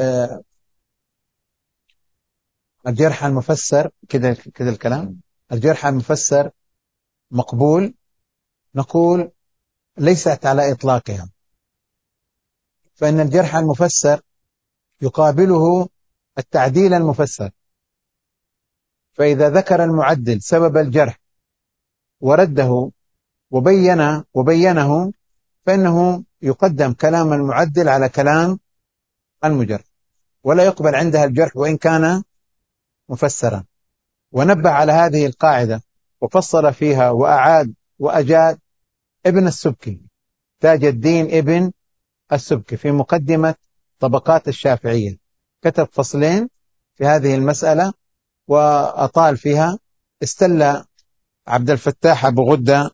الجرح المفسر كذا الكلام، الجرح المفسر مقبول، نقول ليست على إطلاقها، فإن الجرح المفسر يقابله التعديل المفسر. فإذا ذكر المعدل سبب الجرح ورده وبينه، فإنه يقدم كلام المعدل على كلام المجرح، ولا يقبل عندها الجرح وإن كان مفسرا. ونبه على هذه القاعدة وفصل فيها وأعاد وأجاد ابن السبكي، تاج الدين ابن السبكي، في مقدمة طبقات الشافعية، كتب فصلين في هذه المسألة وأطال فيها. استل عبد الفتاح أبو غدة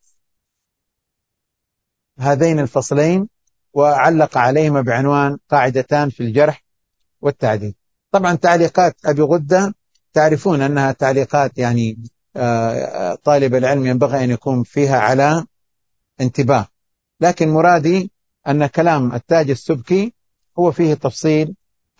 هذين الفصلين وعلق عليهما بعنوان قاعدتان في الجرح والتعديل. طبعا تعليقات أبي غدة تعرفون أنها تعليقات يعني طالب العلم ينبغي أن يكون فيها على انتباه، لكن مرادي أن كلام التاج السبكي هو فيه تفصيل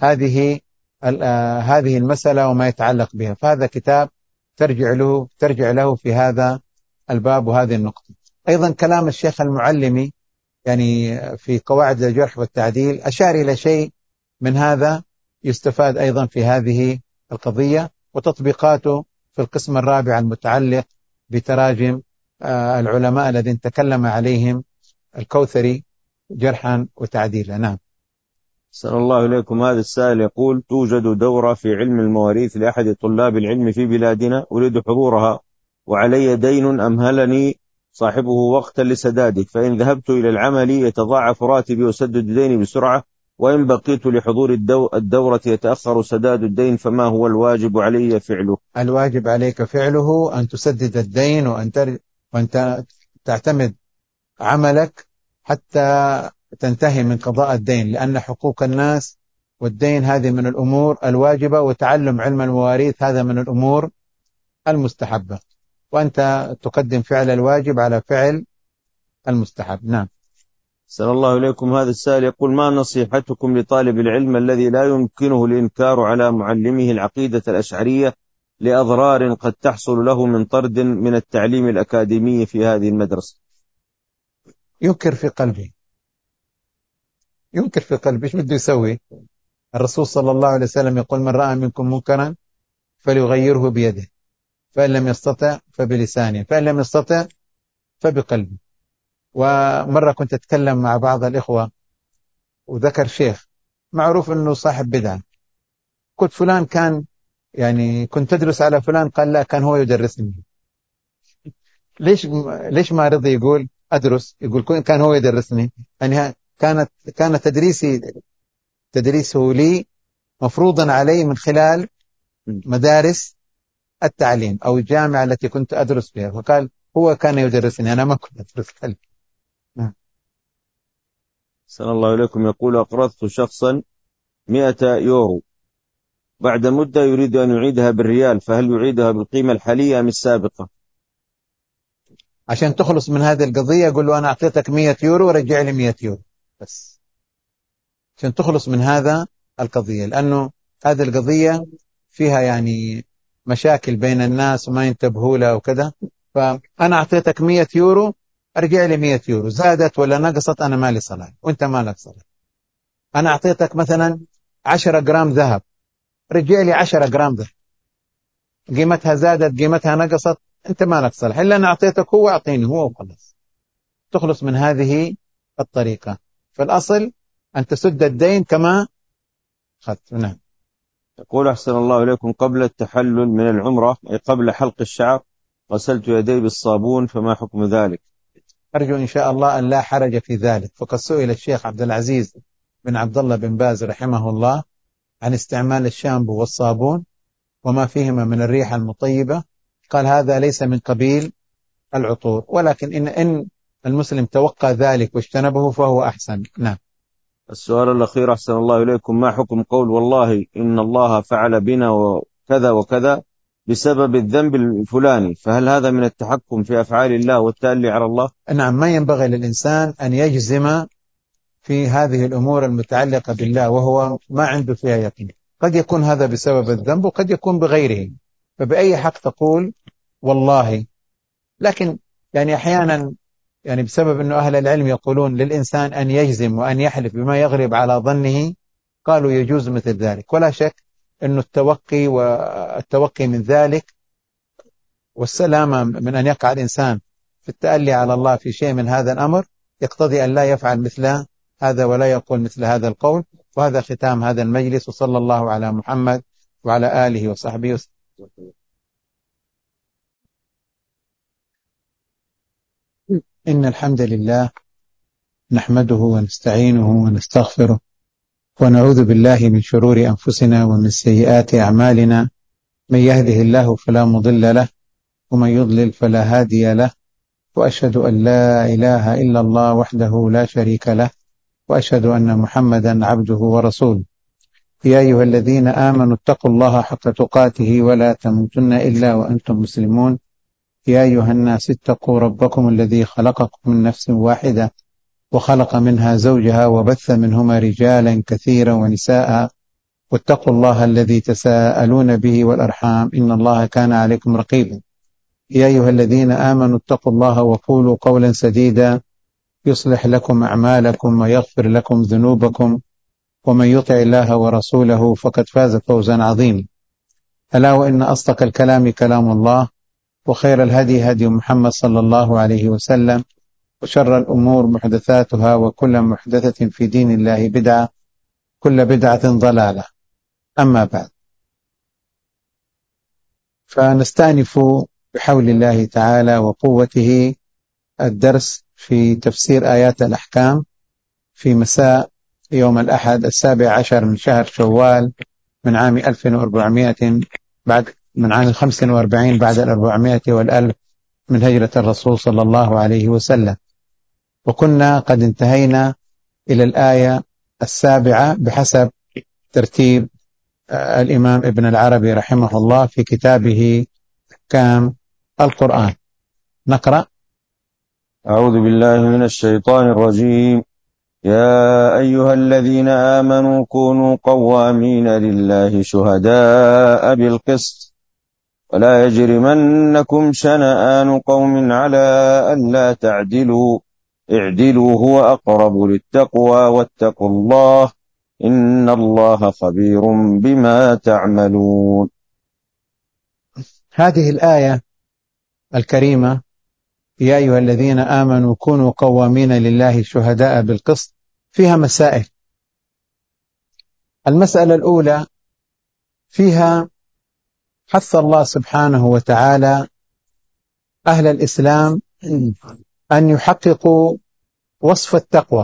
هذه المسألة وما يتعلق بها، فهذا كتاب ترجع له في هذا الباب وهذه النقطة. أيضا كلام الشيخ المعلمي يعني في قواعد الجرح والتعديل أشار إلى شيء من هذا يستفاد أيضا في هذه القضية، وتطبيقاته في القسم الرابع المتعلق بتراجم العلماء الذين تكلم عليهم الكوثري جرحا وتعديلا. نعم. صلى الله إليكم، هذا السائل يقول: توجد دورة في علم المواريث لأحد طلاب العلم في بلادنا، أريد حضورها وعلي دين أمهلني صاحبه وقتا لسداده، فإن ذهبت إلى العمل يتضاعف راتبي وسدد ديني بسرعة، وإن بقيت لحضور الدورة يتأخر سداد الدين، فما هو الواجب علي فعله؟ الواجب عليك فعله أن تسدد الدين، وأن تعتمد عملك حتى تنتهي من قضاء الدين، لأن حقوق الناس والدين هذه من الأمور الواجبة، وتعلم علم المواريث هذا من الأمور المستحبة، وأنت تقدم فعل الواجب على فعل المستحب. نعم. صلى الله إليكم. هذا السائل يقول: ما نصيحتكم لطالب العلم الذي لا يمكنه الإنكار على معلمه العقيدة الأشعرية لأضرار قد تحصل له من طرد من التعليم الأكاديمي في هذه المدرسة؟ ينكر في قلبه، ينكر في قلبه. ايش بده يسوي؟ الرسول صلى الله عليه وسلم يقول: من رأى منكم منكرا فليغيره بيده، فإن لم يستطع فبلسانه، فإن لم يستطع فبقلبه. ومرة كنت أتكلم مع بعض الإخوة، وذكر شيخ معروف أنه صاحب بدعة، قلت: فلان كان يعني كنت تدرس على فلان؟ قال: لا، كان هو يدرسني. ليش ما رضي يقول أدرس؟ يقول كان هو يدرسني. يعني كان تدريسه لي مفروضا علي من خلال مدارس التعليم أو الجامعة التي كنت أدرس فيها، فقال هو كان يدرسني، أنا ما كنت أدرس. نعم. صلى الله إليكم. يقول: أقرضت شخصا 100 يورو، بعد مدة يريد أن يعيدها بالريال، فهل يعيدها بالقيمة الحالية أم السابقة؟ عشان تخلص من هذه القضية قل له: أنا أعطيتك 100 يورو ورجع لي 100 يورو بس، عشان تخلص من هذا القضية، لأنه هذه القضية فيها يعني مشاكل بين الناس وما ينتبهوا لها وكذا. فأنا أعطيتك 100 يورو، أرجع لي 100 يورو، زادت ولا نقصت أنا مالي صلاح وأنت مالك صلاح. أنا أعطيتك مثلا 10 جرام ذهب، رجع لي 10 جرام ذهب، قيمتها زادت قيمتها نقصت أنت مالك صلاح، إلا أنا أعطيتك هو، أعطيني هو وخلص، تخلص من هذه الطريقة. فالأصل أن تسد الدين كما أخذت. نعم. يقول: أحسن الله إليكم، قبل التحلل من العمرة أي قبل حلق الشعر غسلت يدي بالصابون، فما حكم ذلك؟ أرجو إن شاء الله أن لا حرج في ذلك، فقد سئل الشيخ عبد العزيز بن عبد الله بن باز رحمه الله عن استعمال الشامبو والصابون وما فيهما من الريحة المطيبة، قال هذا ليس من قبيل العطور، ولكن إن المسلم توقى ذلك واجتنبه فهو أحسن. نعم. السؤال الأخير: أحسن الله إليكم، ما حكم قول والله إن الله فعل بنا وكذا وكذا بسبب الذنب الفلاني، فهل هذا من التحكم في أفعال الله والتألي على الله؟ نعم، ما ينبغي للإنسان أن يجزم في هذه الأمور المتعلقة بالله وهو ما عنده فيها يقين. قد يكون هذا بسبب الذنب وقد يكون بغيره، فبأي حق تقول والله؟ لكن يعني أحيانا يعني بسبب أنه أهل العلم يقولون للإنسان أن يجزم وأن يحلف بما يغلب على ظنه، قالوا يجوز مثل ذلك. ولا شك أنه التوقي من ذلك والسلامة من أن يقع الإنسان في التألي على الله في شيء من هذا الأمر يقتضي أن لا يفعل مثل هذا ولا يقول مثل هذا القول. وهذا ختام هذا المجلس، وصلى الله على محمد وعلى آله وصحبه وسلم. إن الحمد لله نحمده ونستعينه ونستغفره ونعوذ بالله من شرور أنفسنا ومن سيئات أعمالنا، من يهده الله فلا مضل له ومن يضلل فلا هادي له، وأشهد أن لا إله إلا الله وحده لا شريك له، وأشهد أن محمدا عبده ورسوله. يا أيها الذين آمنوا اتقوا الله حق تقاته ولا تموتن إلا وأنتم مسلمون. يا أيها الناس اتقوا ربكم الذي خلقكم من نفس واحدة وخلق منها زوجها وبث منهما رجالا كثيرا ونساء، واتقوا الله الذي تساءلون به والأرحام إن الله كان عليكم رقيبا. يا أيها الذين آمنوا اتقوا الله وقولوا قولا سديدا يصلح لكم أعمالكم ويغفر لكم ذنوبكم، ومن يطع الله ورسوله فقد فاز فوزا عظيما. ألا وإن أصدق الكلام كلام الله، وخير الهدي هدي محمد صلى الله عليه وسلم، وشر الأمور محدثاتها، وكل محدثة في دين الله بدعة، كل بدعة ضلالة. أما بعد، فنستأنف بحول الله تعالى وقوته الدرس في تفسير آيات الأحكام في مساء يوم الأحد 17 من شهر شوال من عام 1400 من عام 45 بعد 400 والألف من هجرة الرسول صلى الله عليه وسلم. وكنا قد انتهينا إلى الآية 7 بحسب ترتيب الإمام ابن العربي رحمه الله في كتابه أحكام القرآن. نقرأ. أعوذ بالله من الشيطان الرجيم. يا أيها الذين آمنوا كونوا قوامين لله شهداء بالقسط ولا يجرمنكم شنآن قوم على ألا تعدلوا اعدلوا هو أقرب للتقوى واتقوا الله إن الله خبير بما تعملون. هذه الآية الكريمة يا أيها الذين آمنوا كونوا قوامين لله شهداء بالقسط فيها مسائل. المسألة الأولى فيها حث الله سبحانه وتعالى أهل الإسلام أن يحققوا وصف التقوى،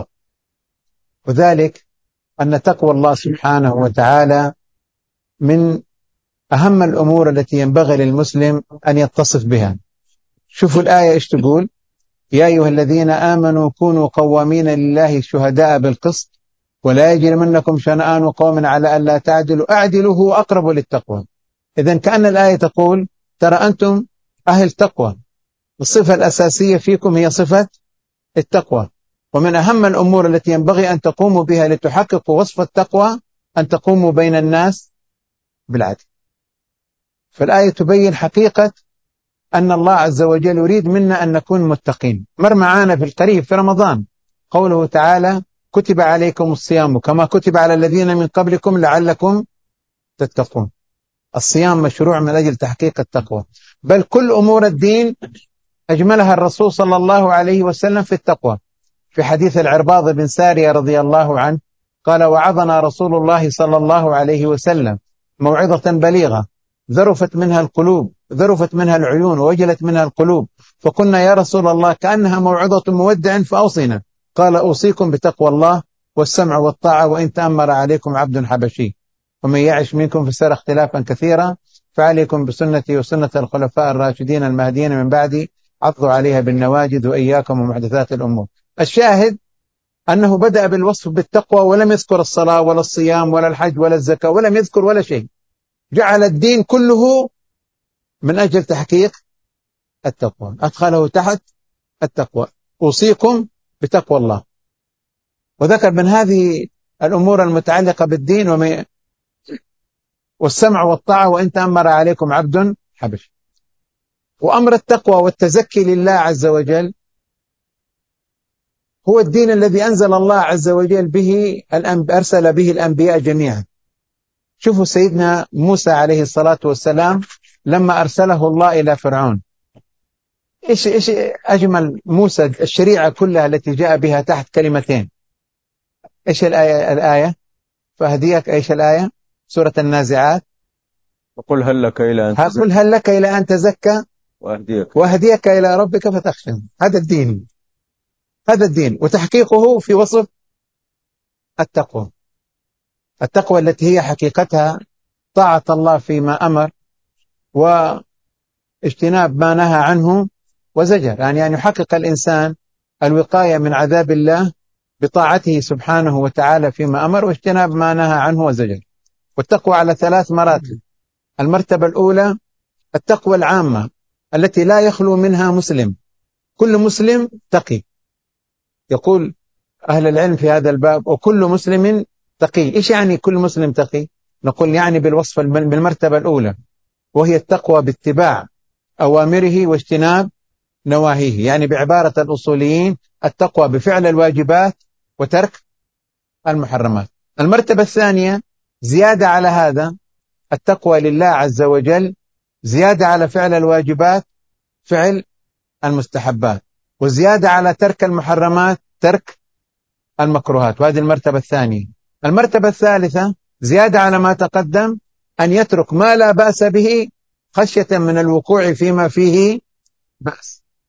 وذلك أن تقوى الله سبحانه وتعالى من أهم الأمور التي ينبغي للمسلم أن يتصف بها. شوفوا الآية إيش تقول: يا أيها الذين آمنوا كونوا قوامين لله شهداء بالقسط ولا يجرمنكم شنآن قوم على ألا تعدلوا اعدلوا هو أقرب للتقوى. إذن كأن الآية تقول ترى أنتم أهل تقوى، الصفة الأساسية فيكم هي صفة التقوى، ومن أهم الأمور التي ينبغي أن تقوموا بها لتحققوا وصف التقوى أن تقوموا بين الناس بالعدل. فالآية تبين حقيقة أن الله عز وجل يريد منا أن نكون متقين. مر معانا في القريب في رمضان قوله تعالى: كتب عليكم الصيام كما كتب على الذين من قبلكم لعلكم تتقون. الصيام مشروع من أجل تحقيق التقوى، بل كل أمور الدين أجملها الرسول صلى الله عليه وسلم في التقوى. في حديث العرباض بن سارية رضي الله عنه قال: وعظنا رسول الله صلى الله عليه وسلم موعظة بليغة ذرفت منها القلوب، ذرفت منها العيون ووجلت منها القلوب، فقلنا يا رسول الله كأنها موعظة مودع فأوصينا. قال: أوصيكم بتقوى الله والسمع والطاعة وإن تأمر عليكم عبد حبشي، ومن يعش منكم فسيرى اختلافا كثيرا، فعليكم بسنتي وسنة الخلفاء الراشدين المهديين من بعدي عضوا عليها بالنواجذ وإياكم ومحدثات الأمور. الشاهد أنه بدأ بالوصف بالتقوى ولم يذكر الصلاة ولا الصيام ولا الحج ولا الزكاة، ولم يذكر ولا شيء، جعل الدين كله من أجل تحقيق التقوى، أدخله تحت التقوى. أوصيكم بتقوى الله، وذكر من هذه الأمور المتعلقة بالدين والسمع والطاعة وإن تأمر عليكم عبد حبش. وأمر التقوى والتزكي لله عز وجل هو الدين الذي أنزل الله عز وجل به أرسل به الأنبياء جميعا. شوفوا سيدنا موسى عليه الصلاة والسلام لما أرسله الله إلى فرعون، إيش أجمل موسى الشريعة كلها التي جاء بها تحت كلمتين. إيش الآية فهديك؟ إيش الآية؟ سورة النازعات: وقل هل لك إلى أن تزكى قل هل لك إلى أن تزكى وأهديك إلى ربك فتخشى. هذا الدين، هذا الدين، وتحقيقه في وصف التقوى. التقوى التي هي حقيقتها طاعة الله فيما أمر واجتناب ما نهى عنه وزجر، يعني أن يحقق الإنسان الوقاية من عذاب الله بطاعته سبحانه وتعالى فيما أمر واجتناب ما نهى عنه وزجر. والتقوى على 3 مراتب. المرتبة الأولى التقوى العامة التي لا يخلو منها مسلم، كل مسلم تقي. يقول أهل العلم في هذا الباب: وكل مسلم تقي. إيش يعني كل مسلم تقي؟ نقول يعني بالوصف بالمرتبة الأولى، وهي التقوى باتباع أوامره واجتناب نواهيه، يعني بعبارة الأصوليين التقوى بفعل الواجبات وترك المحرمات. المرتبة الثانية زيادة على هذا، التقوى لله عز وجل زيادة على فعل الواجبات فعل المستحبات، وزيادة على ترك المحرمات ترك المكروهات، وهذه المرتبة الثانية. المرتبة الثالثة زيادة على ما تقدم، أن يترك ما لا بأس به خشية من الوقوع فيما فيه بأس.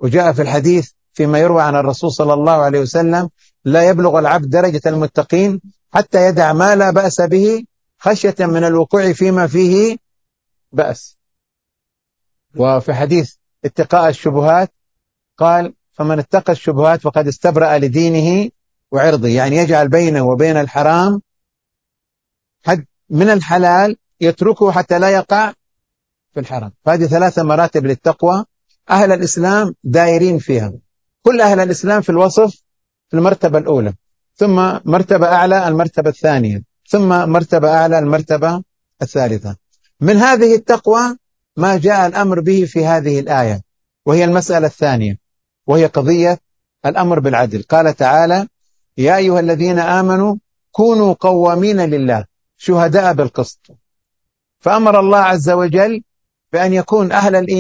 وجاء في الحديث فيما يروى عن الرسول صلى الله عليه وسلم: لا يبلغ العبد درجة المتقين حتى يدع ما لا بأس به خشية من الوقوع فيما فيه بأس. وفي حديث اتقاء الشبهات قال: فمن اتقى الشبهات فقد استبرأ لدينه وعرضه، يعني يجعل بينه وبين الحرام حد من الحلال يتركه حتى لا يقع في الحرام. فهذه 3 مراتب للتقوى أهل الإسلام دايرين فيها. كل أهل الإسلام في الوصف في المرتبة الأولى، ثم مرتبة أعلى المرتبة الثانية، ثم مرتبة أعلى المرتبة الثالثة. من هذه التقوى ما جاء الأمر به في هذه الآية، وهي المسألة الثانية، وهي قضية الأمر بالعدل. قال تعالى: يا أيها الذين آمنوا كونوا قوامين لله شهداء بالقسط. فأمر الله عز وجل بأن يكون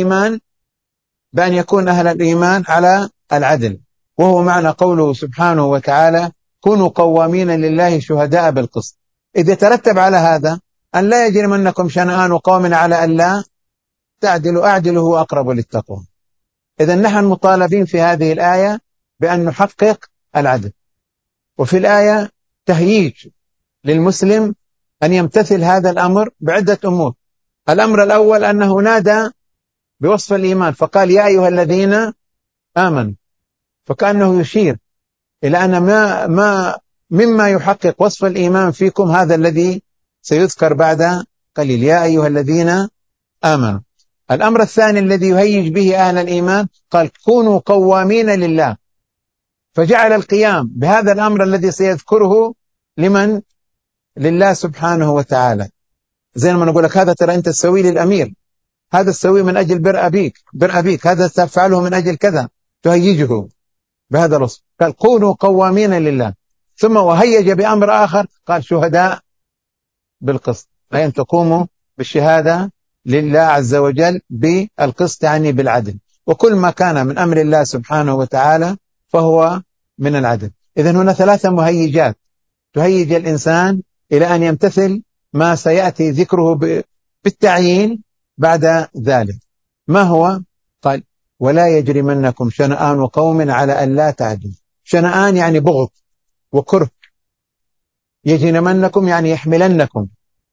أهل الإيمان على العدل، وهو معنى قوله سبحانه وتعالى: كونوا قوامين لله شهداء بالقسط. إذ يترتب على هذا أن لا يجرمنكم شنآن قوم على أن لا تعدلوا، أعدلوا هو أقرب للتقوى. إذن نحن مطالبين في هذه الآية بأن نحقق العدل. وفي الآية تهييج للمسلم أن يمتثل هذا الأمر بعدة أمور. الأمر الأول أنه نادى بوصف الإيمان فقال: يا أيها الذين آمنوا، فكأنه يشير إلى أن ما مما يحقق وصف الإيمان فيكم هذا الذي سيذكر بعد قليل: يا أيها الذين آمنوا. الأمر الثاني الذي يهيج به أهل الإيمان قال: كونوا قوامين لله، فجعل القيام بهذا الأمر الذي سيذكره لمن؟ لله سبحانه وتعالى. زي ما نقول لك: هذا ترى أنت تسوي للأمير، هذا تسويه من أجل بر أبيك، هذا تفعله من أجل كذا، تهيجه بهذا الوصف. قال: كونوا قوامين لله. ثم وهيج بأمر آخر قال: شهداء بالقسط، أي أن تقوموا بالشهادة لله عز وجل بالقسط، يعني بالعدل. وكل ما كان من أمر الله سبحانه وتعالى فهو من العدل. إذن هنا 3 مهيجات تهيج الإنسان إلى أن يمتثل ما سيأتي ذكره بالتعيين بعد ذلك. ما هو؟ قال: ولا يجرمنكم شنآن قوم على أن لا تعدلوا. شنآن يعني بغض وكره، يجرمنكم يعني يحملنكم.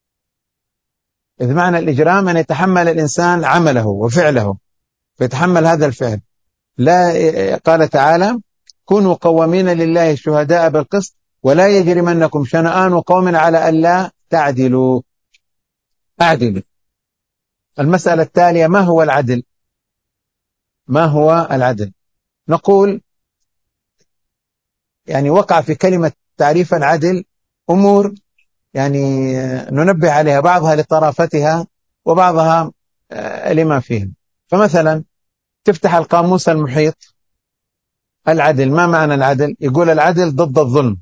إذ معنى الإجرام أن يتحمل الإنسان عمله وفعله، فيتحمل هذا الفعل. لا، قال تعالى: كونوا قوامين لله شهداء بالقسط ولا يجرمنكم شنآن قوم على أن لا تعدلوا، أعدلوا. المسألة التالية: ما هو العدل؟ ما هو العدل؟ نقول يعني وقع في كلمة تعريف العدل أمور يعني ننبه عليها، بعضها لطرافتها وبعضها لما فيها. فمثلا تفتح القاموس المحيط، العدل، ما معنى العدل؟ يقول العدل ضد الظلم.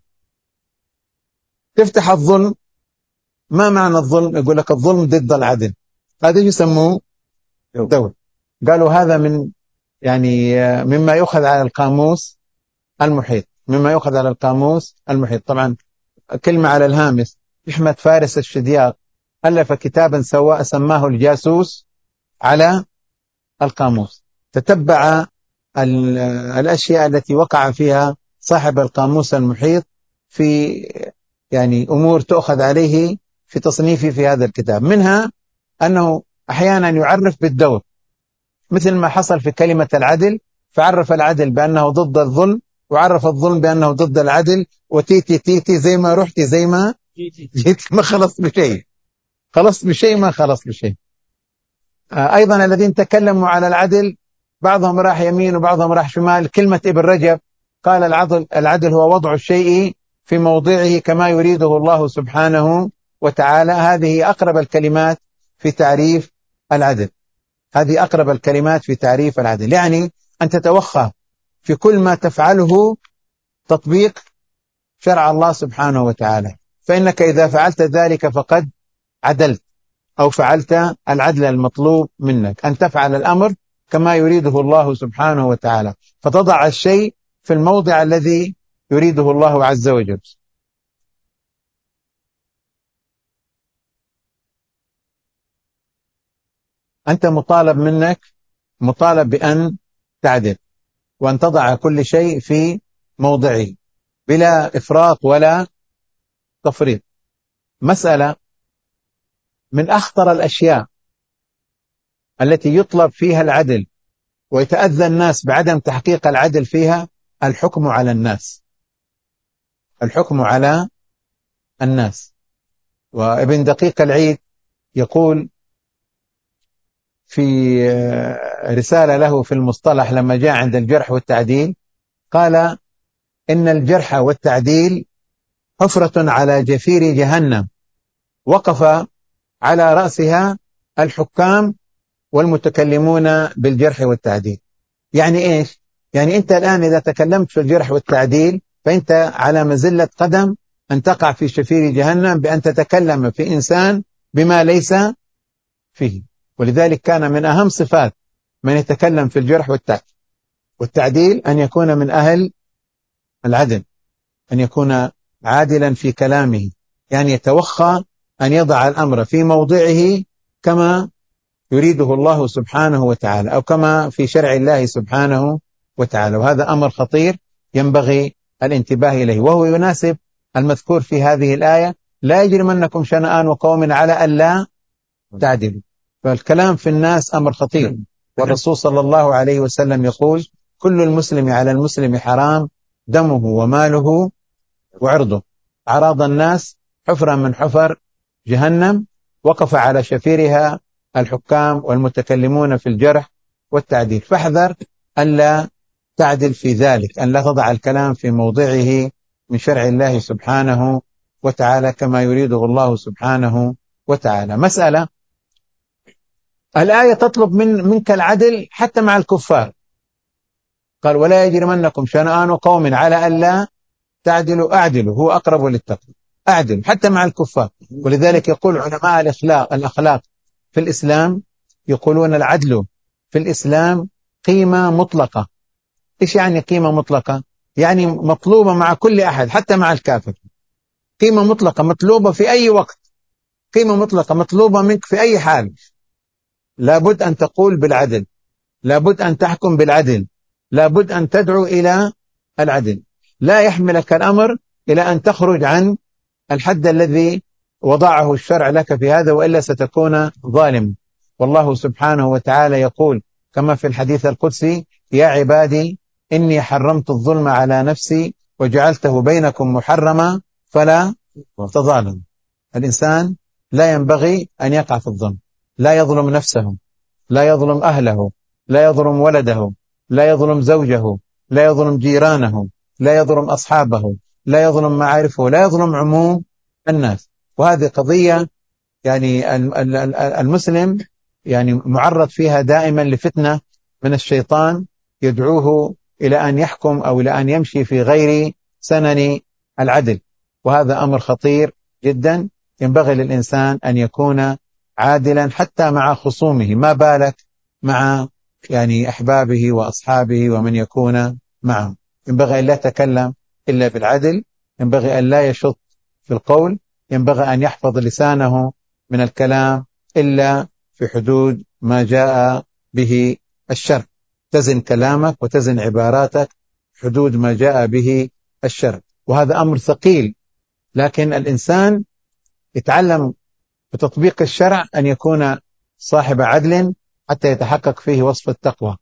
تفتح الظلم، ما معنى الظلم؟ يقول لك الظلم ضد العدل. هذا يسموه دول. قالوا هذا من يعني مما يؤخذ على القاموس المحيط، مما يؤخذ على القاموس المحيط. طبعا كلمة على الهامش: أحمد فارس الشدياق ألف كتابا سماه الجاسوس على القاموس، تتبع الأشياء التي وقع فيها صاحب القاموس المحيط في يعني أمور تؤخذ عليه في تصنيفه في هذا الكتاب. منها أنه أحيانا يعرف بالدور، مثل ما حصل في كلمة العدل، فعرف العدل بأنه ضد الظلم، وعرف الظلم بأنه ضد العدل، وتيتي تيتي زي ما رحتي زي ما جيت، ما خلص بشيء، خلص بشيء ما خلص بشيء. أيضا الذين تكلموا على العدل بعضهم راح يمين وبعضهم راح شمال. كلمة ابن رجب قال: العدل هو وضع الشيء في موضعه كما يريده الله سبحانه وتعالى. هذه أقرب الكلمات في تعريف العدل، هذه أقرب الكلمات في تعريف العدل، يعني أن تتوخى في كل ما تفعله تطبيق شرع الله سبحانه وتعالى. فإنك إذا فعلت ذلك فقد عدلت، أو فعلت العدل المطلوب منك، أن تفعل الأمر كما يريده الله سبحانه وتعالى، فتضع الشيء في الموضع الذي يريده الله عز وجل. أنت مطالب بأن تعدل. وأن تضع كل شيء في موضعه بلا إفراط ولا تفريط. مسألة من أخطر الأشياء التي يطلب فيها العدل ويتأذى الناس بعدم تحقيق العدل فيها الحكم على الناس. الحكم على الناس. وابن دقيق العيد يقول في رسالة له في المصطلح لما جاء عند الجرح والتعديل، قال إن الجرح والتعديل حفرة على جفير جهنم وقف على رأسها الحكام والمتكلمون بالجرح والتعديل. يعني إيش؟ يعني أنت الآن إذا تكلمت في الجرح والتعديل فأنت على مزلة قدم أن تقع في شفير جهنم بأن تتكلم في إنسان بما ليس فيه. ولذلك كان من أهم صفات من يتكلم في الجرح والتعديل أن يكون من أهل العدل، أن يكون عادلا في كلامه، يعني يتوخى أن يضع الأمر في موضعه كما يريده الله سبحانه وتعالى أو كما في شرع الله سبحانه وتعالى. وهذا أمر خطير ينبغي الانتباه إليه، وهو يناسب المذكور في هذه الآية: لا يجرمنكم شنآن قوم على ألا تعدلوا. فالكلام في الناس أمر خطير، والرسول صلى الله عليه وسلم يقول: كل المسلم على المسلم حرام دمه وماله وعرضه. أعراض الناس حفرة من حفر جهنم وقف على شفيرها الحكام والمتكلمون في الجرح والتعديل. فاحذر ألا تعدل في ذلك، أن لا تضع الكلام في موضعه من شرع الله سبحانه وتعالى كما يريده الله سبحانه وتعالى. مسألة: الآية تطلب منك العدل حتى مع الكفار. قال: ولا يجرمنكم شنآن قوم على ألا تعدلوا أعدلوا هو أقرب للتقوى. أعدل حتى مع الكفار. ولذلك يقول علماء الأخلاق في الإسلام، يقولون العدل في الإسلام قيمة مطلقة. إيش يعني قيمة مطلقة؟ يعني مطلوبة مع كل أحد حتى مع الكافر. قيمة مطلقة مطلوبة في أي وقت، قيمة مطلقة مطلوبة منك في أي حال. لابد أن تقول بالعدل، لابد أن تحكم بالعدل، لابد أن تدعو إلى العدل. لا يحملك الأمر إلى أن تخرج عن الحد الذي وضعه الشرع لك في هذا، وإلا ستكون ظالم. والله سبحانه وتعالى يقول كما في الحديث القدسي: يا عبادي إني حرمت الظلم على نفسي وجعلته بينكم محرما فلا تظالموا. الإنسان لا ينبغي أن يقع في الظلم، لا يظلم نفسه، لا يظلم أهله، لا يظلم ولده، لا يظلم زوجه، لا يظلم جيرانه، لا يظلم أصحابه، لا يظلم معارفه، لا يظلم عموم الناس. وهذه قضية يعني المسلم يعني معرض فيها دائما لفتنة من الشيطان يدعوه إلى أن يحكم أو إلى أن يمشي في غير سنن العدل. وهذا أمر خطير جدا. ينبغي للإنسان أن يكون عادلا حتى مع خصومه، ما بالك مع يعني أحبابه وأصحابه ومن يكون معه. ينبغي أن لا يتكلم إلا بالعدل، ينبغي أن لا يشط في القول، ينبغي أن يحفظ لسانه من الكلام إلا في حدود ما جاء به الشرع. تزن كلامك وتزن عباراتك حدود ما جاء به الشرع. وهذا أمر ثقيل، لكن الإنسان يتعلم بتطبيق الشرع أن يكون صاحب عدل حتى يتحقق فيه وصف التقوى.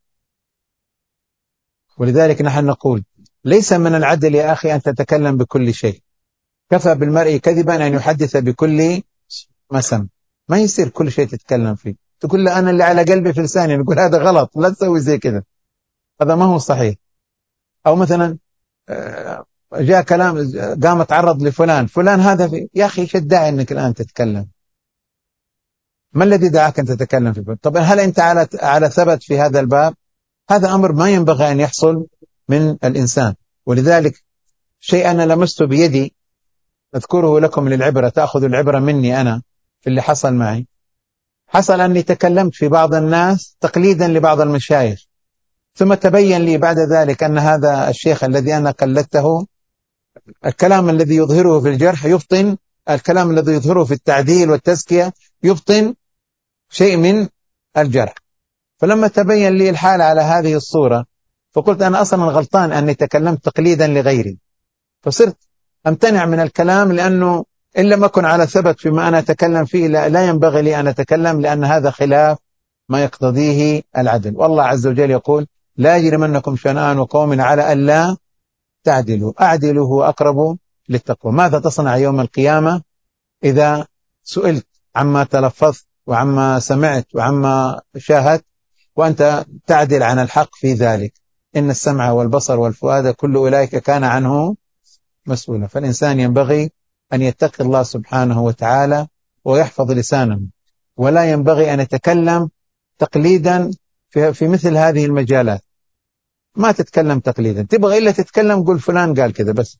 ولذلك نحن نقول: ليس من العدل يا أخي أن تتكلم بكل شيء. كفى بالمرء كذبا أن يحدث بكل ما سمع. ما يصير كل شيء تتكلم فيه، تقول له أنا اللي على قلبي في لساني، نقول هذا غلط، لا تسوي زي كذا، هذا ما هو صحيح. أو مثلا جاء كلام قام تعرض لفلان، فلان هذا يا أخي ايش الداعي أنك الآن تتكلم؟ ما الذي دعاك أن تتكلم في الباب؟ طب هل أنت على ثبت في هذا الباب؟ هذا أمر ما ينبغي أن يحصل من الإنسان. ولذلك شيء أنا لمسته بيدي أذكره لكم للعبرة، تأخذ العبرة مني أنا في اللي حصل معي. حصل أني تكلمت في بعض الناس تقليدا لبعض المشايخ، ثم تبين لي بعد ذلك أن هذا الشيخ الذي أنا قلدته الكلام الذي يظهره في الجرح يبطن الكلام الذي يظهره في التعديل والتزكية، يبطن شيء من الجرح. فلما تبين لي الحال على هذه الصورة فقلت أنا أصلا غلطان أني تكلمت تقليدا لغيري، فصرت أمتنع من الكلام، لأنه إن لم أكن على ثبت فيما أنا أتكلم فيه لا ينبغي لي أن أتكلم، لأن هذا خلاف ما يقتضيه العدل. والله عز وجل يقول لا يجرمنكم شنآن قوم على ألا تعدلوا أعدلوا هو أقرب للتقوى. ماذا تصنع يوم القيامة إذا سئلت عما تلفظت وعما سمعت وعما شاهدت وأنت تعدل عن الحق في ذلك؟ إن السمع والبصر والفؤاد كل أولئك كان عنه مسؤولا. فالإنسان ينبغي أن يتقي الله سبحانه وتعالى ويحفظ لسانه، ولا ينبغي أن يتكلم تقليدا في مثل هذه المجالات. ما تتكلم تقليدا، تبغى إلا تتكلم قول فلان قال كذا بس،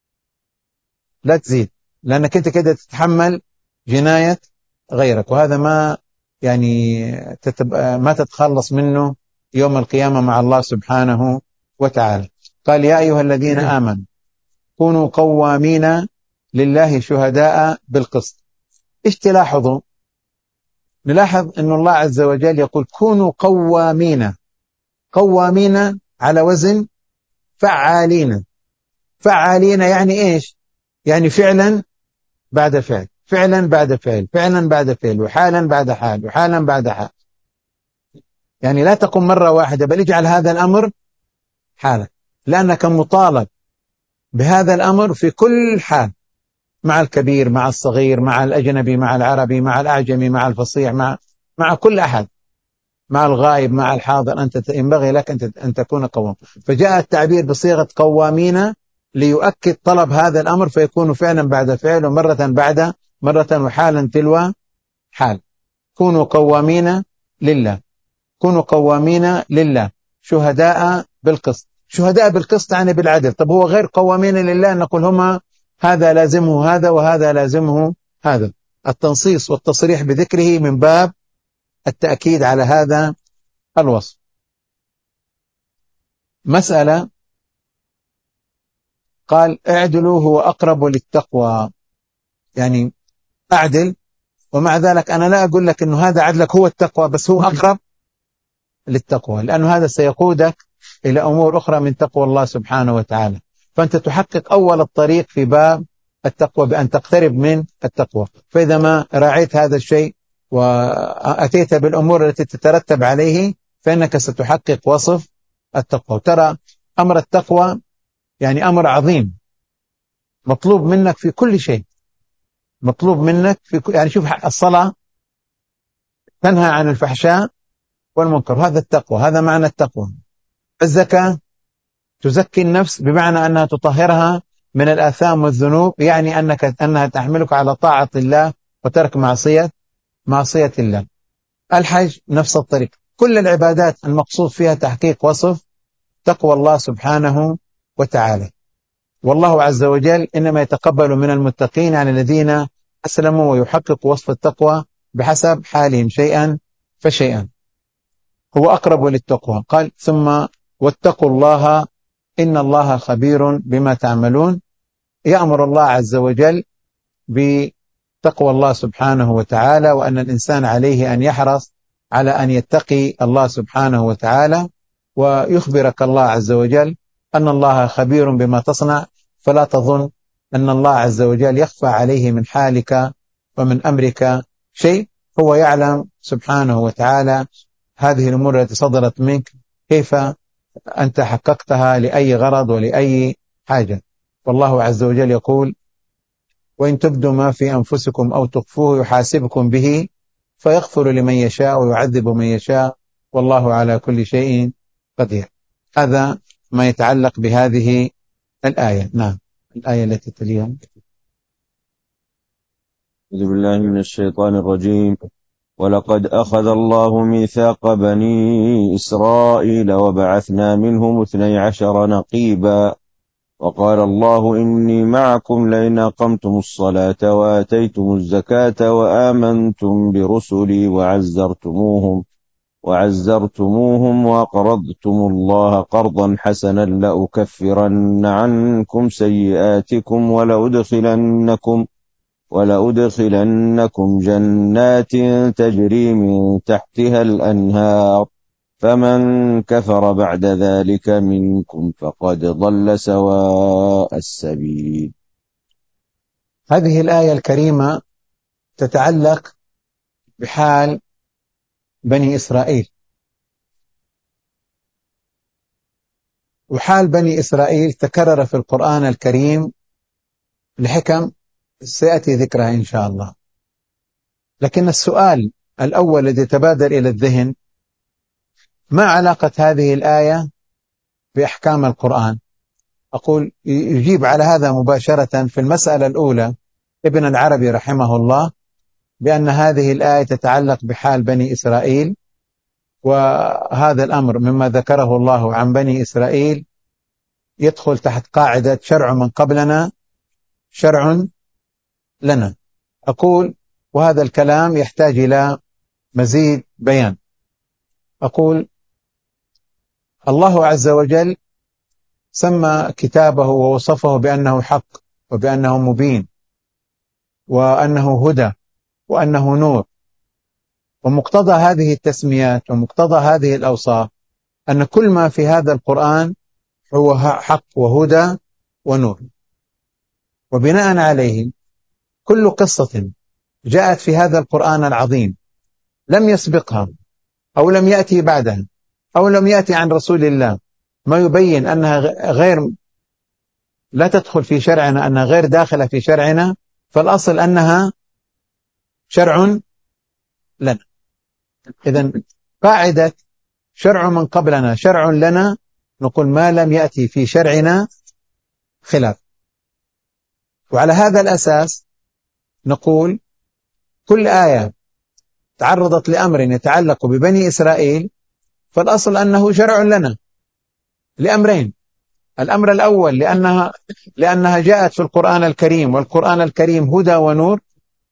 لا تزيد، لأنك أنت كده تتحمل جناية غيرك، وهذا ما يعني ما تتخلص منه يوم القيامة مع الله سبحانه وتعالى. قال يا أيها الذين آمنوا كونوا قوامين لله شهداء بالقسط. إيش تلاحظوا؟ نلاحظ أن الله عز وجل يقول كونوا قوامين، قوامين على وزن فعالين. فعالين يعني إيش؟ يعني فعلا بعد فعل، فعلا بعد فعل، فعلا بعد فعل، وحالا بعد حال، وحالا بعد حال. يعني لا تقم مرة واحدة، بل اجعل هذا الأمر حالا، لأنك مطالب بهذا الأمر في كل حال، مع الكبير مع الصغير مع الأجنبي مع العربي مع الأعجمي مع الفصيح مع كل أحد، مع الغائب مع الحاضر. أنت ينبغي لك أن تكون قوام. فجاء التعبير بصيغة قوامين ليؤكد طلب هذا الأمر، فيكون فعلا بعد فعل ومرة بعد مرة وحالا تلو حال. كونوا قوامين لله، كونوا قوامين لله شهداء بالقسط. شهداء بالقسط يعني بالعدل. طب هو غير قوامين لله نقول هما هذا لازمه هذا وهذا لازمه هذا. التنصيص والتصريح بذكره من باب التأكيد على هذا الوصف. مسألة قال اعدلوا هو أقرب للتقوى، يعني أعدل، ومع ذلك أنا لا أقول لك أنه هذا عدلك هو التقوى، بس هو أقرب للتقوى، لأنه هذا سيقودك إلى أمور أخرى من تقوى الله سبحانه وتعالى. فأنت تحقق أول الطريق في باب التقوى بأن تقترب من التقوى. فإذا ما راعيت هذا الشيء وأتيت بالأمور التي تترتب عليه فإنك ستحقق وصف التقوى. ترى أمر التقوى يعني أمر عظيم، مطلوب منك في كل شيء، مطلوب منك في يعني شوف الصلاة تنهى عن الفحشاء والمنكر، هذا التقوى، هذا معنى التقوى. الزكاة تزكي النفس بمعنى أنها تطهرها من الآثام والذنوب، يعني أنها تحملك على طاعة الله وترك معصية الله. الحج نفس الطريق. كل العبادات المقصود فيها تحقيق وصف تقوى الله سبحانه وتعالى. والله عز وجل إنما يتقبل من المتقين عن الذين أسلموا ويحققوا وصف التقوى بحسب حالهم شيئا فشيئا. هو أقرب للتقوى. قال ثم واتقوا الله إن الله خبير بما تعملون. يأمر الله عز وجل بتقوى الله سبحانه وتعالى، وأن الإنسان عليه أن يحرص على أن يتقي الله سبحانه وتعالى، ويخبرك الله عز وجل أن الله خبير بما تصنع، فلا تظن أن الله عز وجل يخفى عليه من حالك ومن أمرك شيء. هو يعلم سبحانه وتعالى هذه الأمور التي صدرت منك كيف أنت حققتها لأي غرض ولأي حاجة. والله عز وجل يقول وإن تبدوا ما في أنفسكم أو تخفوه يحاسبكم به فيغفر لمن يشاء ويعذب من يشاء والله على كل شيء قدير. هذا ما يتعلق بهذه الآية. نعم، الآية التي تليها. أعوذ بالله من الشيطان الرجيم. ولقد أخذ الله ميثاق بني إسرائيل وبعثنا منهم 12 نقيبا وقال الله إني معكم لئن أقمتم الصلاة وآتيتم الزكاة وآمنتم برسلي وعزرتموهم وأقرضتم الله قرضا حسنا لأكفرن عنكم سيئاتكم ولأدخلنكم جنات تجري من تحتها الأنهار فمن كفر بعد ذلك منكم فقد ضل سواء السبيل. هذه الآية الكريمة تتعلق بحال بني إسرائيل، وحال بني إسرائيل تكرر في القرآن الكريم لحكم سيأتي ذكرها إن شاء الله. لكن السؤال الأول الذي تبادر إلى الذهن: ما علاقة هذه الآية بأحكام القرآن؟ أقول يجيب على هذا مباشرة في المسألة الأولى ابن العربي رحمه الله بأن هذه الآية تتعلق بحال بني إسرائيل، وهذا الأمر مما ذكره الله عن بني إسرائيل يدخل تحت قاعدة شرع من قبلنا شرع لنا. أقول وهذا الكلام يحتاج إلى مزيد بيان. أقول الله عز وجل سمى كتابه ووصفه بأنه حق وبأنه مبين وأنه هدى وأنه نور، ومقتضى هذه التسميات ومقتضى هذه الأوصاف أن كل ما في هذا القرآن هو حق وهدى ونور. وبناء عليه كل قصة جاءت في هذا القرآن العظيم لم يسبقها أو لم يأتي بعدها أو لم يأتي عن رسول الله ما يبين أنها غير لا تدخل في شرعنا، أنها غير داخلة في شرعنا، فالأصل أنها شرع لنا. إذن قاعدة شرع من قبلنا شرع لنا، نقول ما لم يأتي في شرعنا خلاف. وعلى هذا الأساس نقول كل آية تعرضت لأمر يتعلق ببني إسرائيل فالأصل أنه شرع لنا لأمرين: الأمر الأول لأنها جاءت في القرآن الكريم، والقرآن الكريم هدى ونور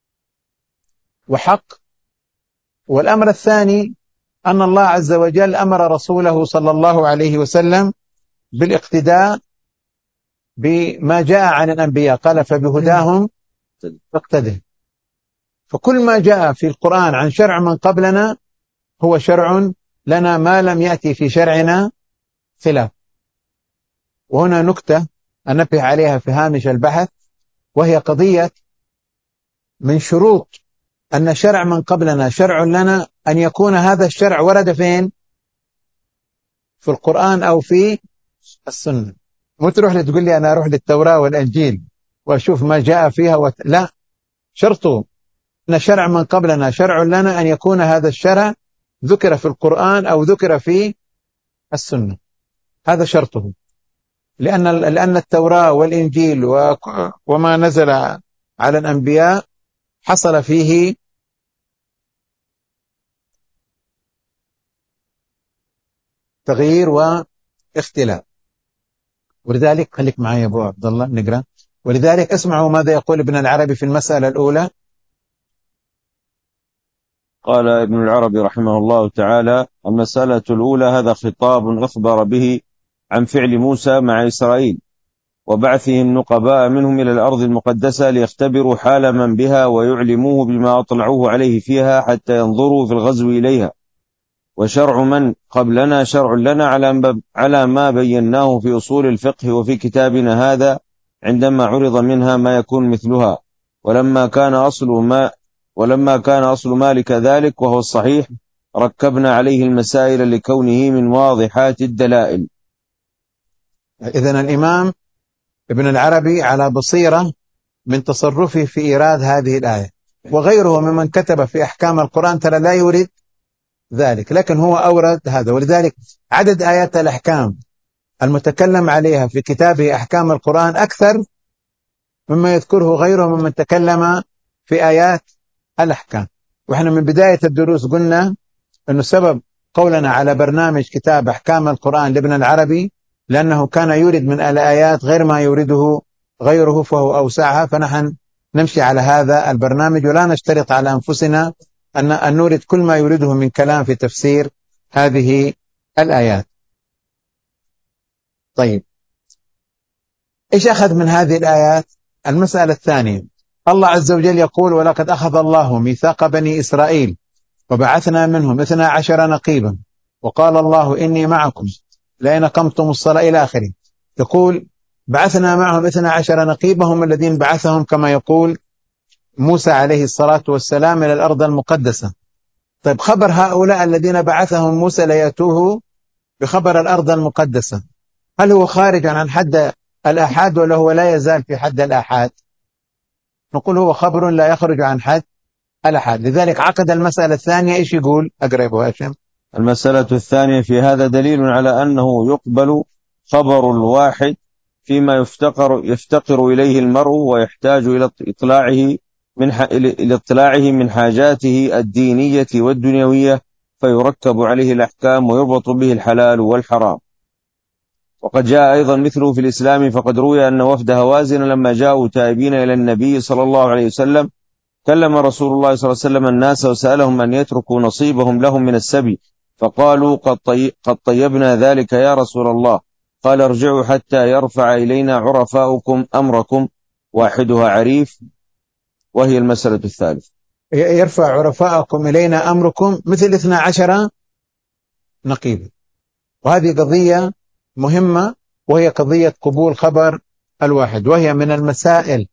وحق. والأمر الثاني أن الله عز وجل أمر رسوله صلى الله عليه وسلم بالاقتداء بما جاء عن الأنبياء، قال فبهداهم اقتده. فكل ما جاء في القرآن عن شرع من قبلنا هو شرع لنا ما لم يأتي في شرعنا خلاف. وهنا نكتة أنبه عليها في هامش البحث، وهي قضية من شروط أن شرع من قبلنا شرع لنا أن يكون هذا الشرع ورد فين؟ في القرآن أو في السنة. مو تروح لي تقول لي أنا أروح للتوراة والإنجيل وأشوف ما جاء فيها لا، شرطه أن شرع من قبلنا شرع لنا أن يكون هذا الشرع ذكر في القرآن أو ذكر في السنة، هذا شرطه. لأن التوراة والإنجيل وما نزل على الأنبياء حصل فيه تغيير واختلاف. ولذلك خليك معي يا أبو عبد الله نقرأ. ولذلك اسمعوا ماذا يقول ابن العربي في المسألة الأولى. قال ابن العربي رحمه الله تعالى: المسألة الأولى هذا خطاب أخبر به عن فعل موسى مع إسرائيل وبعثهم نقباء منهم إلى الأرض المقدسة ليختبروا حال من بها ويعلموه بما أطلعوه عليه فيها حتى ينظروا في الغزو إليها. وشرع من قبلنا شرع لنا على ما بيناه في أصول الفقه وفي كتابنا هذا عندما عرض منها ما يكون مثلها. ولما كان أصل مالك ذلك وهو الصحيح ركبنا عليه المسائل لكونه من واضحات الدلائل. إذن الإمام ابن العربي على بصيرة من تصرفه في إيراد هذه الآية، وغيره ممن كتب في أحكام القرآن ترى لا يريد ذلك، لكن هو أورد هذا. ولذلك عدد آيات الأحكام المتكلم عليها في كتابه أحكام القرآن أكثر مما يذكره غيره ممن تكلم في آيات الأحكام. وإحنا من بداية الدروس قلنا أنه سبب قولنا على برنامج كتاب أحكام القرآن لابن العربي لأنه كان يورد من الآيات غير ما يورده غيره فهو أوسعها، فنحن نمشي على هذا البرنامج ولا نشترط على أنفسنا أن نورد كل ما يورده من كلام في تفسير هذه الآيات. طيب إيش أخذ من هذه الآيات؟ المسألة الثانية، الله عز وجل يقول: ولقد أخذ الله ميثاق بني إسرائيل وبعثنا منهم 12 نقيبا وقال الله إني معكم لئن أقمتم الصلاة إلى آخره. تقول بعثنا معهم 12 نقيبا هم الذين بعثهم كما يقول موسى عليه الصلاة والسلام إلى الأرض المقدسة. طيب خبر هؤلاء الذين بعثهم موسى ليأتوه بخبر الأرض المقدسة، هل هو خارج عن حد الآحاد ولا هو لا يزال في حد الآحاد؟ نقول هو خبر لا يخرج عن حد الآحاد. لذلك عقد المسألة الثانية. إيش يقول؟ أقرأ أبو هاشم. المسألة الثانية في هذا دليل على أنه يقبل خبر الواحد فيما يفتقر إليه المرء ويحتاج إلى اطلاعه من حاجاته الدينية والدنيوية، فيركب عليه الأحكام ويربط به الحلال والحرام. وقد جاء أيضا مثله في الإسلام، فقد روي أن وفد هوازن لما جاءوا تائبين إلى النبي صلى الله عليه وسلم كلم رسول الله صلى الله عليه وسلم الناس وسألهم أن يتركوا نصيبهم لهم من السبي، فقالوا قد طيبنا ذلك يا رسول الله. قال ارجعوا حتى يرفع إلينا عرفاؤكم أمركم، واحدها عريف، وهي المسألة الثالثة. يرفع عرفاءكم إلينا أمركم مثل 12 نقيب. وهذه قضية مهمة، وهي قضية قبول خبر الواحد، وهي من المسائل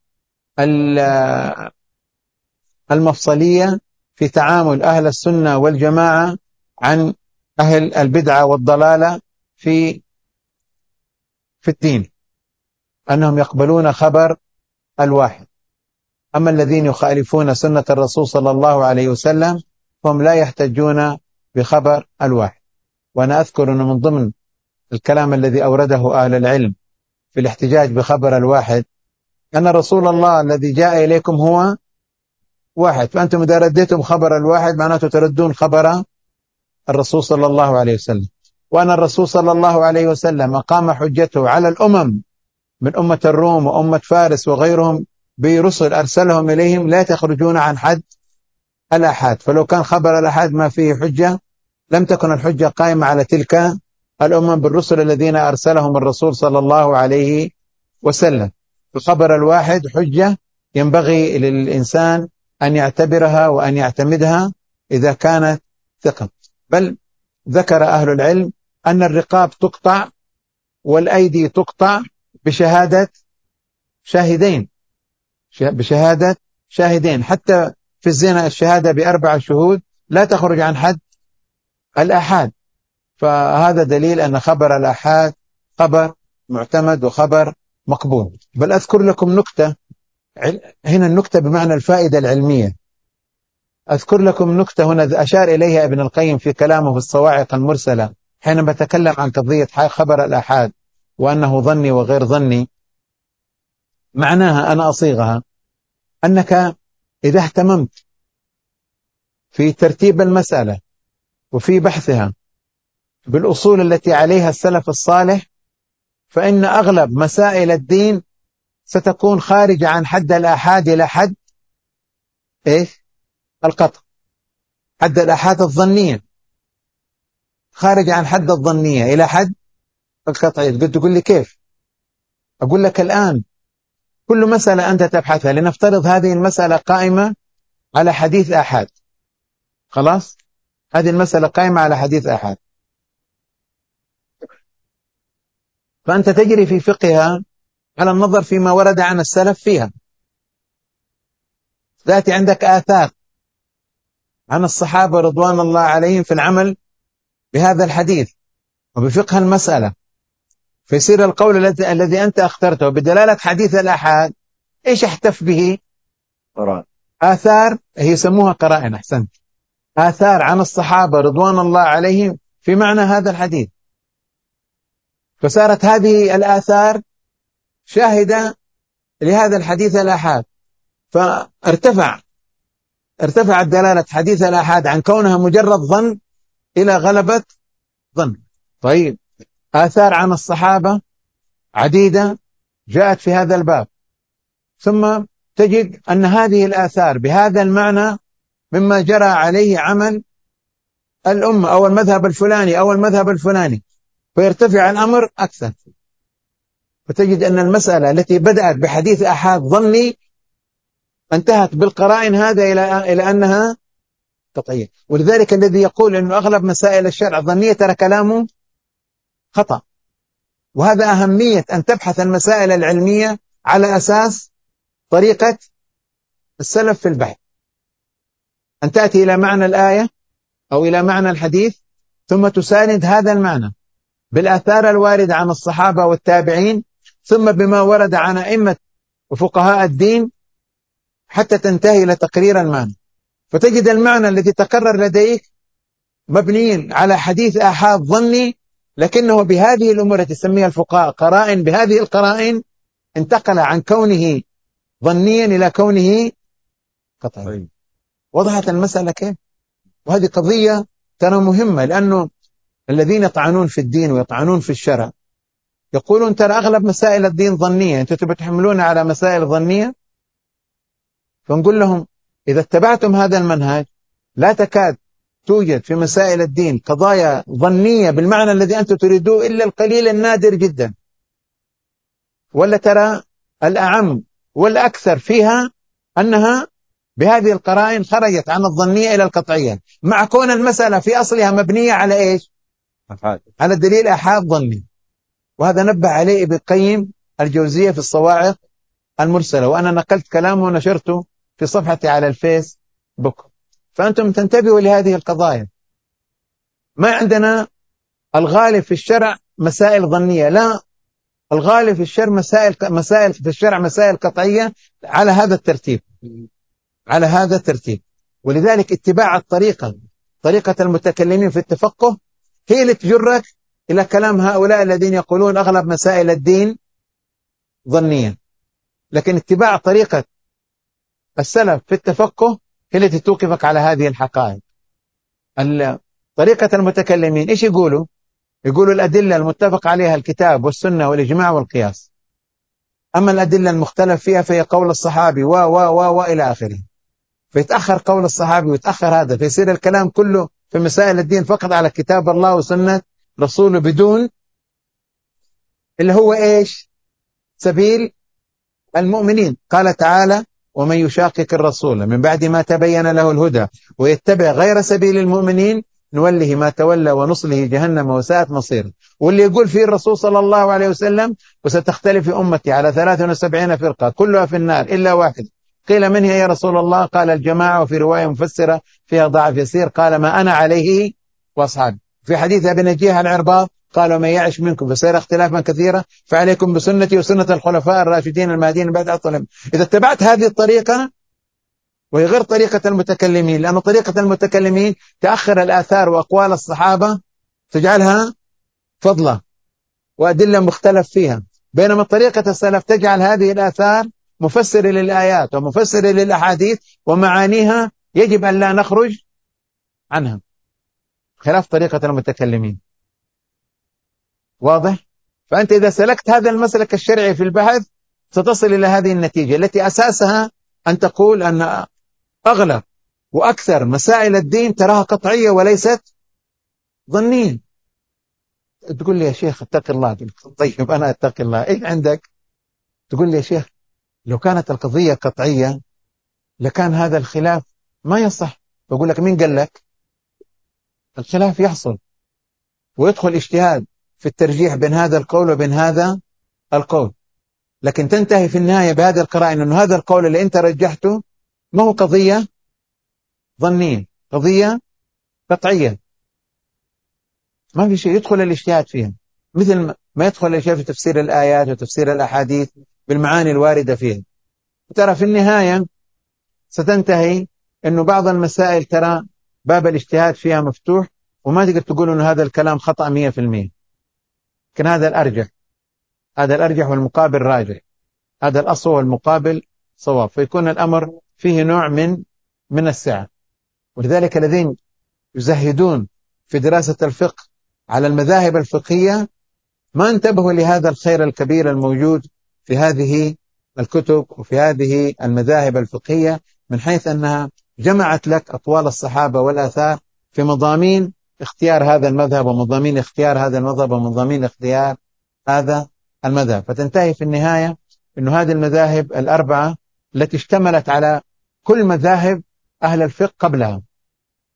المفصلية في تعامل أهل السنة والجماعة عن أهل البدعة والضلالة في الدين، أنهم يقبلون خبر الواحد. أما الذين يخالفون سنة الرسول صلى الله عليه وسلم هم لا يحتجون بخبر الواحد. وأنا أذكر أن من ضمن الكلام الذي أورده أهل العلم في الاحتجاج بخبر الواحد أن رسول الله الذي جاء إليكم هو واحد، فأنتم إذا رديتم خبر الواحد معناته تردون خبر الرسول صلى الله عليه وسلم. وأن الرسول صلى الله عليه وسلم أقام حجته على الأمم من أمة الروم وأمة فارس وغيرهم برسل أرسلهم إليهم لا تخرجون عن حد الآحاد. فلو كان خبر الآحاد ما فيه حجة لم تكن الحجة قائمة على تلك الأمم بالرسل الذين أرسلهم الرسول صلى الله عليه وسلم. الخبر الواحد حجة ينبغي للإنسان أن يعتبرها وأن يعتمدها إذا كانت ثقة. بل ذكر أهل العلم أن الرقاب تقطع والأيدي تقطع بشهادة شاهدين. حتى في الزنا الشهادة ب4 شهود لا تخرج عن حد الآحاد. فهذا دليل أن خبر الآحاد خبر معتمد وخبر مقبول. بل أذكر لكم نكتة، هنا النكتة بمعنى الفائدة العلمية. أذكر لكم نكتة هنا أشار إليها ابن القيم في كلامه في الصواعق المرسلة حينما تكلم عن قضية خبر الآحاد وأنه ظني وغير ظني. معناها أنا أصيغها أنك إذا اهتممت في ترتيب المسألة وفي بحثها بالأصول التي عليها السلف الصالح فإن أغلب مسائل الدين ستكون خارجة عن حد الآحاد إلى حد القطع. حد الآحاد الظنية خارج عن حد الظنية إلى حد القطعية. قلت تقول لي كيف؟ أقول لك الآن كل مسألة أنت تبحثها، لنفترض هذه المسألة قائمة على حديث آحاد، خلاص هذه المسألة قائمة على حديث آحاد، فأنت تجري في فقهها على النظر فيما ورد عن السلف فيها. ذاتي عندك آثار عن الصحابة رضوان الله عليهم في العمل بهذا الحديث وبفقه المسألة، فيصير القول الذي أنت اخترته بدلالة حديث الآحاد إيش احتف به؟ آثار، هي يسموها قرائن. أحسنت، آثار عن الصحابة رضوان الله عليهم في معنى هذا الحديث. فصارت هذه الآثار شاهدة لهذا الحديث الآحاد، فارتفعت دلالة حديث الآحاد عن كونها مجرد ظن إلى غلبة ظن. طيب آثار عن الصحابة عديدة جاءت في هذا الباب، ثم تجد أن هذه الآثار بهذا المعنى مما جرى عليه عمل الأمة أو المذهب الفلاني أو المذهب الفلاني، فيرتفع الأمر أكثر. فتجد أن المسألة التي بدأت بحديث آحاد ظني انتهت بالقرائن هذا إلى أنها قطعية. ولذلك الذي يقول أنه أغلب مسائل الشرع ظنية ترى كلامه خطأ. وهذا أهمية أن تبحث المسائل العلمية على أساس طريقة السلف في البحث، أن تأتي إلى معنى الآية أو إلى معنى الحديث ثم تساند هذا المعنى بالآثار الواردة عن الصحابة والتابعين، ثم بما ورد عن أئمة وفقهاء الدين، حتى تنتهي إلى تقرير المعنى. فتجد المعنى الذي تقرر لديك مبني على حديث آحاد ظني، لكنه بهذه الأمور التي تسميها الفقهاء قرائن، بهذه القرائن انتقل عن كونه ظنيا إلى كونه قطعيا. وضحت المسألة كيف؟ وهذه قضية ترى مهمة، لأنه الذين يطعنون في الدين ويطعنون في الشرع يقولون ترى أغلب مسائل الدين ظنية، أنتم تبغوا تحملون على مسائل ظنية. فنقول لهم إذا اتبعتم هذا المنهج لا تكاد توجد في مسائل الدين قضايا ظنية بالمعنى الذي أنتم تريدوه إلا القليل النادر جدا، ولا ترى الأعم والأكثر فيها أنها بهذه القرائن خرجت عن الظنية إلى القطعية، مع كون المسألة في أصلها مبنية على إيش؟ على دليل آحاد ظني. وهذا نبه عليه ابن القيم الجوزية في الصواعق المرسلة، وأنا نقلت كلامه ونشرته في صفحتي على الفيس بوك. فأنتم تنتبهوا لهذه القضايا. ما عندنا الغالب في الشرع مسائل ظنية، لا، الغالب في الشرع مسائل في الشرع مسائل قطعية على هذا الترتيب، على هذا الترتيب. ولذلك اتباع طريقة المتكلمين في التفقه هي اللي تجرك إلى كلام هؤلاء الذين يقولون أغلب مسائل الدين ظنية. لكن اتباع طريقة السلف في التفقه هي التي توقفك على هذه الحقائق. طريقة المتكلمين إيش يقولوا؟ يقولوا الأدلة المتفق عليها الكتاب والسنة والإجماع والقياس، أما الأدلة المختلف فيها فهي قول الصحابي وإلى آخره. فيتأخر قول الصحابي ويتأخر هذا، فيصير الكلام كله في مسائل الدين فقط على كتاب الله وسنة رسوله، بدون اللي هو إيش؟ سبيل المؤمنين. قال تعالى ومن يشاقق الرسول من بعد ما تبين له الهدى ويتبع غير سبيل المؤمنين نوله ما تولى ونصله جهنم وساءت مصيره. واللي يقول فيه الرسول صلى الله عليه وسلم وستختلف أمتي على 73 فرقة كلها في النار إلا واحد، قيل من هي يا رسول الله؟ قال الجماعة. وفي رواية مفسرة فيها ضعف يسير قال ما أنا عليه وأصحابي. في حديث ابن نجيه العرباض قال ومن يعش منكم فسيرى اختلافا كثيرا فعليكم بسنتي وسنة الخلفاء الراشدين المهديين بعد عصرهم. إذا اتبعت هذه الطريقة وهي غير طريقة المتكلمين، لأن طريقة المتكلمين تأخر الآثار وأقوال الصحابة تجعلها فضلة وأدلة مختلف فيها، بينما طريقة السلف تجعل هذه الآثار مفسرة للآيات ومفسرة للأحاديث ومعانيها يجب أن لا نخرج عنها، خلاف طريقة المتكلمين. واضح؟ فأنت إذا سلكت هذا المسلك الشرعي في البحث ستصل إلى هذه النتيجة التي أساسها أن تقول أن أغلب وأكثر مسائل الدين تراها قطعية وليست ظنية. تقول لي يا شيخ اتق الله. طيب أنا اتق الله، إيش عندك؟ تقول لي يا شيخ لو كانت القضية قطعية لكان هذا الخلاف ما يصح. بقول لك مين قال لك؟ الخلاف يحصل ويدخل اجتهاد في الترجيح بين هذا القول وبين هذا القول، لكن تنتهي في النهاية بهذه القرائن أن هذا القول اللي أنت رجحته ما هو قضية ظنية، قضية قطعية، ما في شيء يدخل الاجتهاد فيها، مثل ما يدخل الاجتهاد في تفسير الآيات وتفسير الأحاديث بالمعاني الواردة فيها. ترى في النهاية ستنتهي أنه بعض المسائل ترى باب الاجتهاد فيها مفتوح وما تقدر تقول أن هذا الكلام خطأ 100%، لكن هذا الأرجح، هذا الأرجح والمقابل راجح، هذا الأصل والمقابل صواب، فيكون الأمر فيه نوع من السعة. ولذلك الذين يزهدون في دراسة الفقه على المذاهب الفقهية ما انتبهوا لهذا الخير الكبير الموجود في هذه الكتب وفي هذه المذاهب الفقهية، من حيث أنها جمعت لك أقوال الصحابة والآثار في مضامين اختيار هذا المذهب ومضامين اختيار هذا المذهب ومضامين اختيار هذا المذهب، فتنتهي في النهاية أن هذه المذاهب الأربعة التي اشتملت على كل مذاهب أهل الفقه قبلها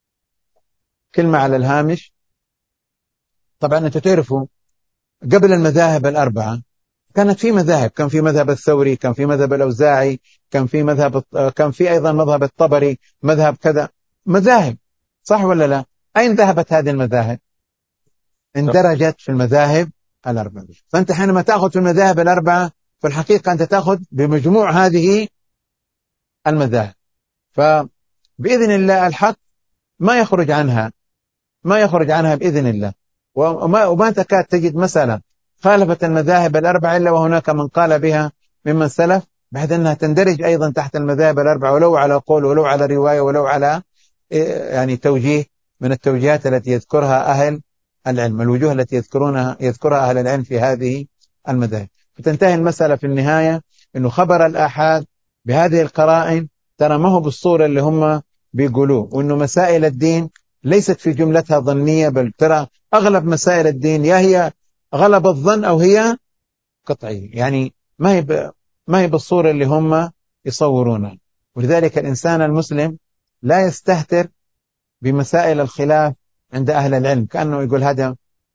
كلمة على الهامش. طبعا أنتم تعرفوا قبل المذاهب الأربعة كانت في مذاهب، كان في مذهب الثوري، كان في مذهب الأوزاعي، كان في أيضا مذهب الطبري، مذهب كذا، مذاهب، صح ولا لا؟ أين ذهبت هذه المذاهب؟ اندرجت في المذاهب الأربعة. فأنت حينما تأخذ في المذاهب الأربعة في الحقيقة أنت تأخذ بمجموع هذه المذاهب، فبإذن الله الحق ما يخرج عنها، ما يخرج عنها بإذن الله. وما تكاد تجد مسألة خالفت المذاهب الأربعة إلا وهناك من قال بها ممن سلف، بحيث أنها تندرج أيضا تحت المذاهب الأربعة، ولو على قول ولو على رواية ولو على يعني توجيه من التوجيهات التي يذكرها أهل العلم، الوجوه التي يذكرها أهل العلم في هذه المذاهب. فتنتهي المسألة في النهاية أنه خبر الآحاد بهذه القرائن ترى ما هو بالصورة اللي هم بيقولوه، وأنه مسائل الدين ليست في جملتها ظنية، بل ترى أغلب مسائل الدين يا هي غلب الظن أو هي قطعية، يعني ما هي بالصورة اللي هم يصورونها. ولذلك الإنسان المسلم لا يستهتر بمسائل الخلاف عند أهل العلم، كأنه يقول هذا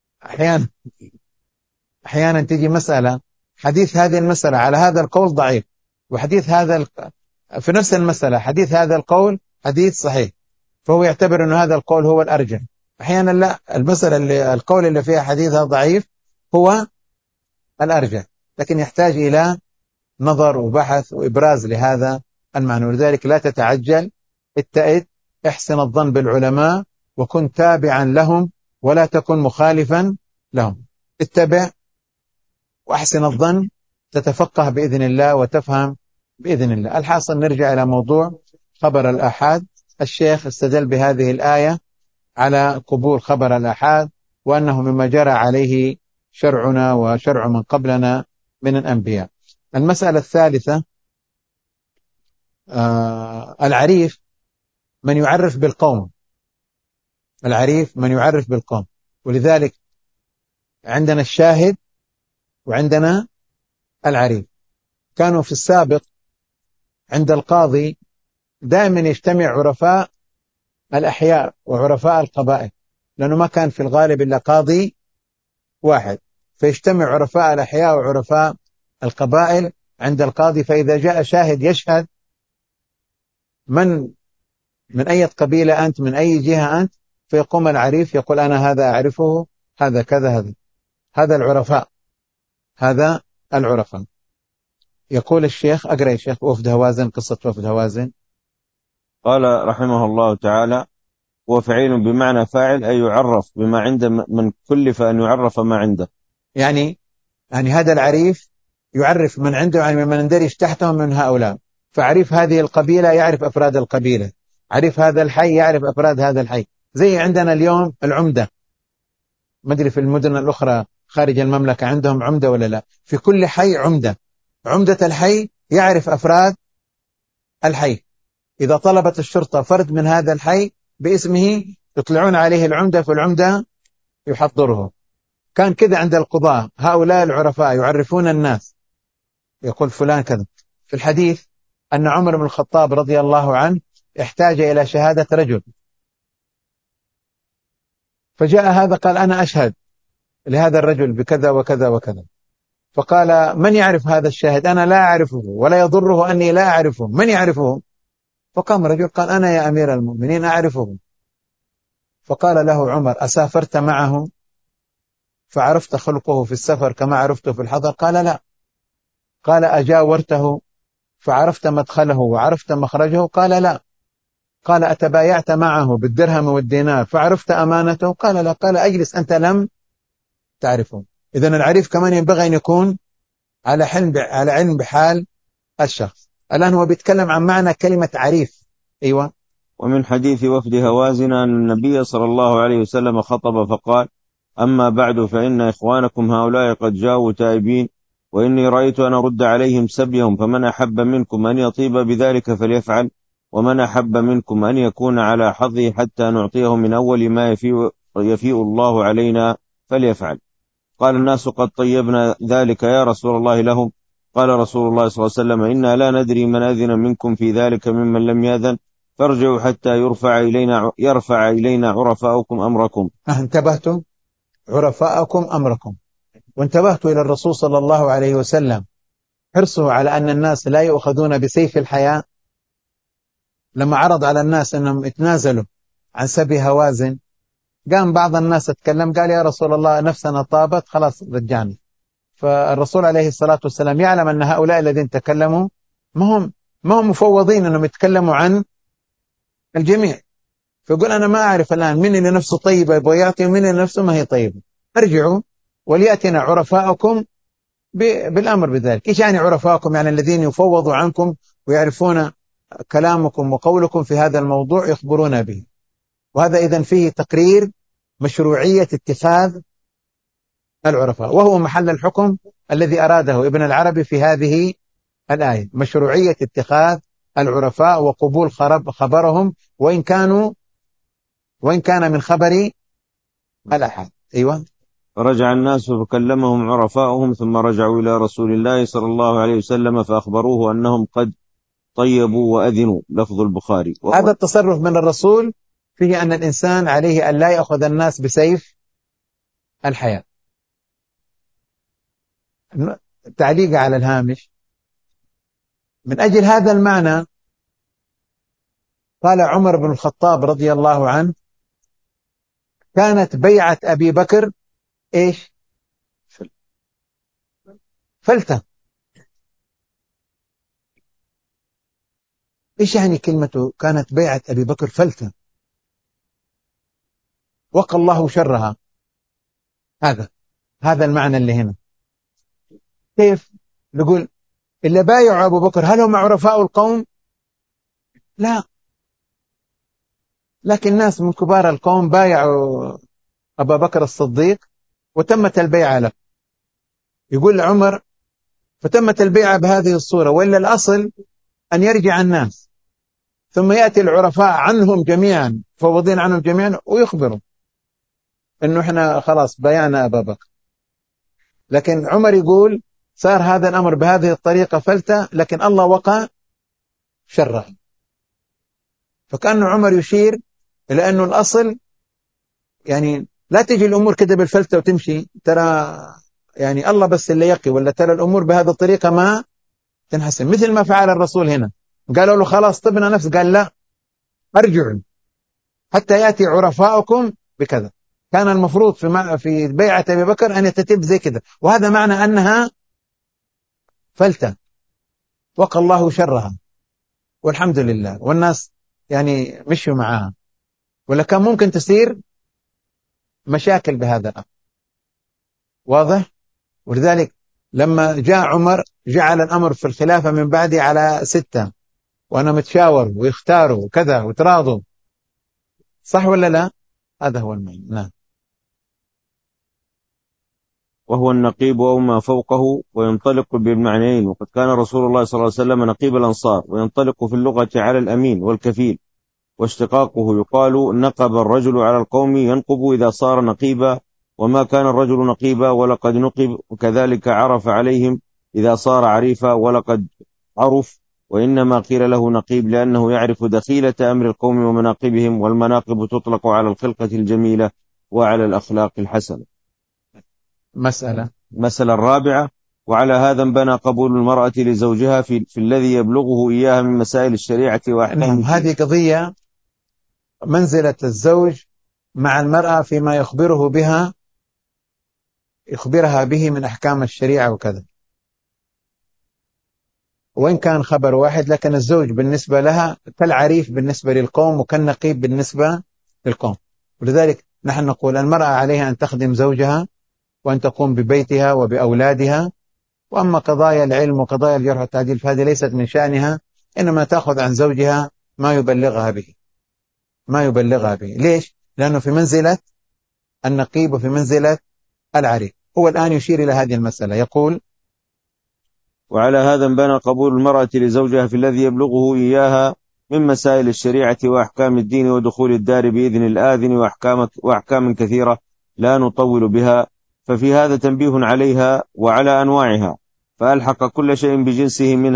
أحيانا تجي مسألة حديث هذه المسألة على هذا القول ضعيف، وحديث في نفس المسألة حديث هذا القول حديث صحيح، فهو يعتبر أن هذا القول هو الأرجح. أحيانا لا، القول اللي فيها حديثها ضعيف هو الأرجح، لكن يحتاج إلى نظر وبحث وإبراز لهذا المعنى. ولذلك لا تتعجل، اتئد، احسن الظن بالعلماء وكن تابعا لهم ولا تكن مخالفا لهم. اتبع وأحسن الظن، تتفقه بإذن الله وتفهم بإذن الله. الحاصل نرجع إلى موضوع خبر الآحاد. الشيخ استدل بهذه الآية على قبول خبر الآحاد، وأنه مما جرى عليه شرعنا وشرع من قبلنا من الأنبياء. المسألة الثالثة، العريف من يعرف بالقوم، العريف من يعرف بالقوم. ولذلك عندنا الشاهد وعندنا العريف. كانوا في السابق عند القاضي دائما يجتمع عرفاء الأحياء وعرفاء القبائل، لأنه ما كان في الغالب إلا قاضي واحد، فيجتمع عرفاء الأحياء وعرفاء القبائل عند القاضي. فإذا جاء شاهد يشهد من أي قبيلة أنت، من أي جهة أنت، فيقوم العريف يقول أنا هذا أعرفه، هذا كذا، هذا العرفاء، هذا العرفاء. يقول الشيخ، أقرأ يا شيخ وفد هوازن، قصة وفد هوازن. قال رحمه الله تعالى: وفعيل بمعنى فاعل، أي يعرف بما عند من كلف أن يعرف ما عنده. يعني هذا العريف يعرف من عنده، يعني من يندرج تحته من هؤلاء. فعريف هذه القبيلة يعرف أفراد القبيلة، عريف هذا الحي يعرف أفراد هذا الحي. زي عندنا اليوم العمدة، ما أدري في المدن الأخرى خارج المملكة عندهم عمدة ولا لا، في كل حي عمدة، عمدة الحي يعرف أفراد الحي. إذا طلبت الشرطة فرد من هذا الحي باسمه يطلعون عليه العمدة، فالعمدة يحضره. كان كذا عند القضاة، هؤلاء العرفاء يعرفون الناس، يقول فلان كذا. في الحديث أن عمر بن الخطاب رضي الله عنه احتاج إلى شهادة رجل، فجاء هذا قال أنا أشهد لهذا الرجل بكذا وكذا وكذا. فقال من يعرف هذا الشاهد؟ أنا لا أعرفه ولا يضره أني لا أعرفه، من يعرفه؟ فقام رجل قال أنا يا أمير المؤمنين أعرفه. فقال له عمر أسافرت معه فعرفت خلقه في السفر كما عرفته في الحضر؟ قال لا. قال أجاورته فعرفت مدخله وعرفت مخرجه؟ قال لا. قال أتبايعت معه بالدرهم والدينار فعرفت أمانته؟ قال لا. قال أجلس أنت لم تعرفه. إذن العريف كمان ينبغي أن يكون على علم بحال الشخص. الآن هو بيتكلم عن معنى كلمة عريف. أيوة. ومن حديث وفد هوازن أن النبي صلى الله عليه وسلم خطب فقال: أما بعد فإن إخوانكم هؤلاء قد جاءوا تائبين، وإني رأيت أن أرد عليهم سبيهم، فمن أحب منكم أن يطيب بذلك فليفعل، ومن أحب منكم أن يكون على حظه حتى نعطيه من أول ما يفيء الله علينا فليفعل. قال الناس: قد طيبنا ذلك يا رسول الله لهم. قال رسول الله صلى الله عليه وسلم: إنا لا ندري من أذن منكم في ذلك ممن لم يأذن، فارجعوا حتى يرفع إلينا عرفاؤكم أمركم. انتبهتم؟ عرفاءكم أمركم. وانتبهت إلى الرسول صلى الله عليه وسلم حرصه على أن الناس لا يؤخذون بسيف الحياة، لما عرض على الناس أنهم يتنازلوا عن سبي هوازن، قام بعض الناس اتكلم قال يا رسول الله نفسنا طابت خلاص رجعنا. فالرسول عليه الصلاة والسلام يعلم أن هؤلاء الذين تكلموا ما هم مفوضين أنهم يتكلموا عن الجميع، فيقول أنا ما أعرف الآن من اللي نفسه طيبة يبغى يعطي ومن اللي نفسه ما هي طيبة. ارجعوا وليأتنا عرفاءكم بالأمر بذلك. إيش يعني عرفاءكم؟ يعني الذين يفوضوا عنكم ويعرفون كلامكم وقولكم في هذا الموضوع يخبرون به. وهذا إذن فيه تقرير مشروعية اتخاذ العرفاء، وهو محل الحكم الذي أراده ابن العربي في هذه الآية، مشروعية اتخاذ العرفاء وقبول خبرهم وإن كان من خبر الأحد. أيوة. فرجع الناس فكلمهم عرفاؤهم ثم رجعوا إلى رسول الله صلى الله عليه وسلم فأخبروه أنهم قد طيبوا وأذنوا، لفظ البخاري. هذا التصرف من الرسول فيه أن الإنسان عليه أن لا يأخذ الناس بسيف الحياة. تعليق على الهامش: من أجل هذا المعنى قال عمر بن الخطاب رضي الله عنه: كانت بيعة أبي بكر إيش؟ فلتة. إيش يعني كلمته كانت بيعة أبي بكر فلتة؟ وقى الله شرها. هذا المعنى اللي هنا. كيف نقول اللي بايعوا أبو بكر هل هم عرفاء القوم؟ لا، لكن ناس من كبار القوم بايعوا أبا بكر الصديق وتمت البيعة له. يقول عمر: فتمت البيعة بهذه الصورة، وإلا الأصل أن يرجع الناس ثم يأتي العرفاء عنهم جميعا فوضين عنهم جميعا ويخبروا أنه إحنا خلاص بايعنا أبا بكر. لكن عمر يقول صار هذا الأمر بهذه الطريقة فلتة، لكن الله وقى شره. فكأن عمر يشير إلى أنه الأصل يعني لا تجي الأمور كده بالفلتة وتمشي، ترى يعني الله بس اللي يقي، ولا ترى الأمور بهذه الطريقة ما تنحسن، مثل ما فعل الرسول هنا. قالوا له خلاص طبنا نفس، قال لا، ارجعوا حتى يأتي عرفاؤكم بكذا. كان المفروض في بيعة أبي بكر أن يتتب زي كذا، وهذا معنى أنها فلتة وقى الله شرها والحمد لله، والناس يعني مشوا معها، ولا كان ممكن تصير مشاكل بهذا الأمر. واضح؟ ولذلك لما جاء عمر جعل الأمر في الخلافة من بعدي على 6، وأنا متشاور ويختاروا وكذا وتراضوا. صح ولا لا؟ هذا هو المعنى. نعم. وهو النقيب أو ما فوقه، وينطلق بالمعنيين. وقد كان رسول الله صلى الله عليه وسلم نقيب الأنصار، وينطلق في اللغة على الأمين والكفيل، واشتقاقه يقال نقب الرجل على القوم، ينقب إذا صار نقيبا، وما كان الرجل نقيبا ولقد نقب، وكذلك عرف عليهم إذا صار عريفا ولقد عرف. وإنما قيل له نقيب لأنه يعرف دخيلة أمر القوم ومناقبهم، والمناقب تطلق على الخلقة الجميلة وعلى الأخلاق الحسنة. مسألة الرابعة: وعلى هذا انبنى قبول المرأة لزوجها في الذي يبلغه إياها من مسائل الشريعة وأحكام. هذه قضية منزلة الزوج مع المرأة فيما يخبرها به من أحكام الشريعة وكذا، وإن كان خبر واحد، لكن الزوج بالنسبة لها كالعريف بالنسبة للقوم وكالنقيب بالنسبة للقوم. ولذلك نحن نقول المرأة عليها أن تخدم زوجها وأن تقوم ببيتها وبأولادها، وأما قضايا العلم وقضايا الجرح والتعديل فهذه ليست من شأنها، إنما تأخذ عن زوجها ما يبلغها به. ليش؟ لأنه في منزلة النقيب وفي منزلة العريف. هو الآن يشير إلى هذه المسألة، يقول: وعلى هذا انبنى قبول المرأة لزوجها في الذي يبلغه إياها من مسائل الشريعة وأحكام الدين ودخول الدار بإذن الآذن وأحكام كثيرة لا نطول بها، ففي هذا تنبيه عليها وعلى أنواعها، فألحق كل شيء بجنسه منها،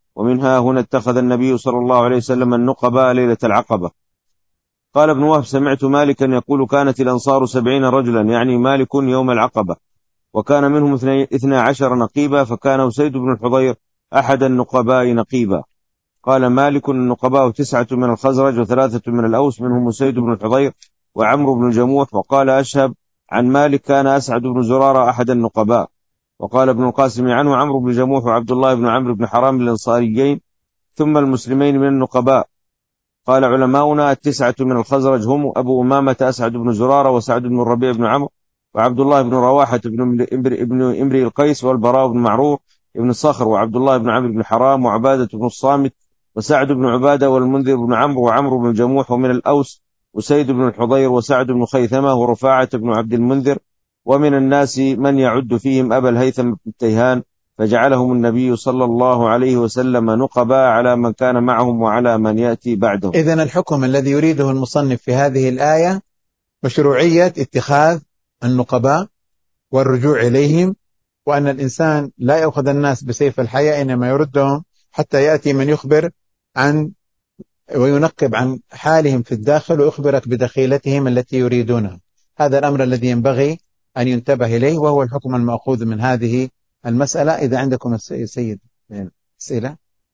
ومنها هنا اتخذ النبي صلى الله عليه وسلم النقباء ليلة العقبة. قال ابن وهب: سمعت مالكا يقول: كانت الأنصار 70 رجلا، يعني مالك يوم العقبة، وكان منهم 12 نقيبا، فكان أسيد بن الحضير أحد النقباء نقيبا. قال مالك: النقباء 9 من الخزرج و3 من الأوس، منهم أسيد بن الحضير وعمرو بن الجموح. وقال أشهب عن مالك: كان أسعد بن زرارة أحد النقباء. وقال ابن القاسم عنه: عمرو بن جموح وعبد الله بن عمرو بن حرام الأنصاريين، ثم المسلمين من النقباء. قال علماؤنا: 9 من الخزرج هم أبو أمامة أسعد بن زرارة، وسعد بن الربيع بن عمرو، وعبد الله بن رواحة بن إمري القيس، والبراء بن معرور بن صخر، وعبد الله بن عمرو بن حرام، وعبادة بن الصامت، وسعد بن عبادة، والمنذر بن عمرو، وعمرو بن الجموح. ومن الأوس وسيد بن الحضير، وسعد بن خيثمة، ورفاعة بن عبد المنذر. ومن الناس من يعد فيهم أبا الهيثم بن تيهان، فجعلهم النبي صلى الله عليه وسلم نقباء على من كان معهم وعلى من يأتي بعدهم. إذن الحكم الذي يريده المصنف في هذه الآية مشروعية اتخاذ النقباء والرجوع إليهم، وأن الإنسان لا يأخذ الناس بسيف الحياة، إنما يردهم حتى يأتي من يخبر عن وينقب عن حالهم في الداخل ويخبرك بدخيلتهم التي يريدونها. هذا الأمر الذي ينبغي أن ينتبه إليه، وهو الحكم المأخوذ من هذه المسألة. إذا عندكم سيد أسئلة.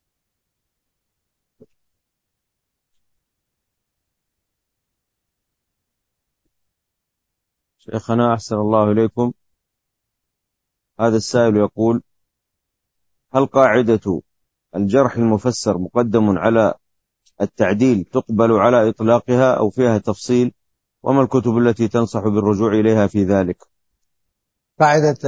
شيخنا أحسن الله إليكم، هذا السائل يقول: هل قاعدة الجرح المفسر مقدم على التعديل تقبل على إطلاقها أو فيها تفصيل؟ وما الكتب التي تنصح بالرجوع إليها في ذلك؟ قاعدة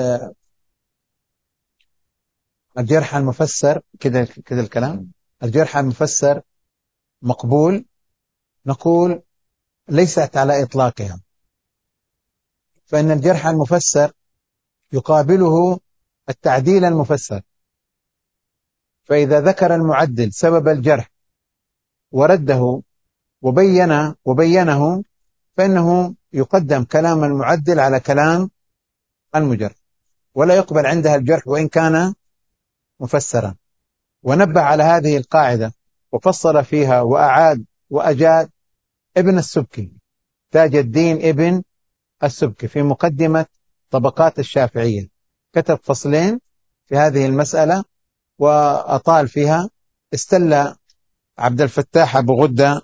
الجرح المفسر كذا الكلام، الجرح المفسر مقبول، نقول ليست على إطلاقها، فإن الجرح المفسر يقابله التعديل المفسر. فإذا ذكر المعدل سبب الجرح ورده وبينه، فإنه يقدم كلام المعدل على كلام المجرح، ولا يقبل عندها الجرح وإن كان مفسرا. ونبه على هذه القاعدة وفصل فيها وأعاد وأجاد ابن السبكي، تاج الدين ابن السبكي، في مقدمة طبقات الشافعية، كتب فصلين في هذه المسألة وأطال فيها. استل عبد الفتاح أبو غدة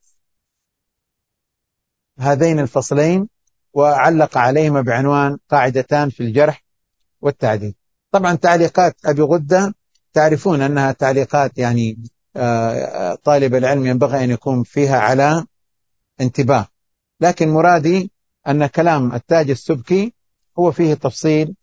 هذين الفصلين وعلق عليهما بعنوان قاعدتان في الجرح والتعديل. طبعا تعليقات أبي غدة تعرفون أنها تعليقات يعني طالب العلم ينبغي أن يكون فيها على انتباه، لكن مرادي أن كلام التاج السبكي هو فيه تفصيل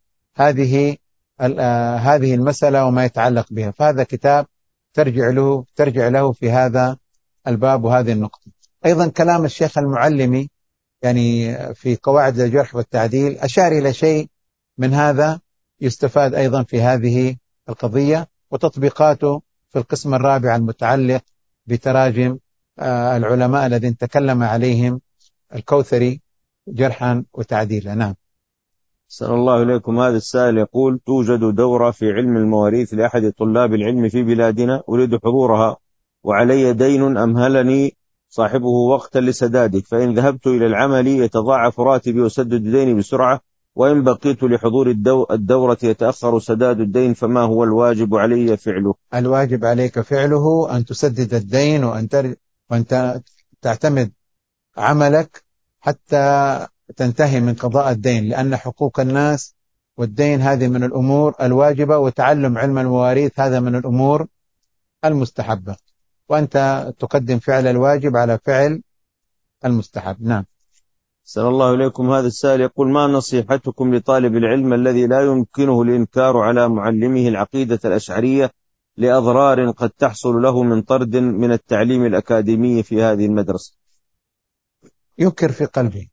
هذه المسألة وما يتعلق بها، فهذا كتاب ترجع له في هذا الباب وهذه النقطة. أيضا كلام الشيخ المعلمي يعني في قواعد الجرح والتعديل أشار إلى شيء من هذا يستفاد أيضا في هذه القضية، وتطبيقاته في القسم الرابع المتعلق بتراجم العلماء الذين تكلم عليهم الكوثري جرحا وتعديلا. نعم. صلى الله إليكم، هذا السائل يقول: توجد دورة في علم المواريث لأحد طلاب العلم في بلادنا، أريد حضورها وعلي دين أمهلني صاحبه وقتا لسداده، فإن ذهبت إلى العمل يتضاعف راتبي وسدد الدين بسرعة، وإن بقيت لحضور الدورة يتأخر سداد الدين، فما هو الواجب علي فعله؟ الواجب عليك فعله أن تسدد الدين وأن تعتمد عملك حتى تنتهي من قضاء الدين، لأن حقوق الناس والدين هذه من الأمور الواجبة، وتعلم علم المواريث هذا من الأمور المستحبة، وأنت تقدم فعل الواجب على فعل المستحب. نعم. صلى الله إليكم، هذا السائل يقول: ما نصيحتكم لطالب العلم الذي لا يمكنه الإنكار على معلمه العقيدة الأشعرية لأضرار قد تحصل له من طرد من التعليم الأكاديمي في هذه المدرسة؟ ينكر في قلبه،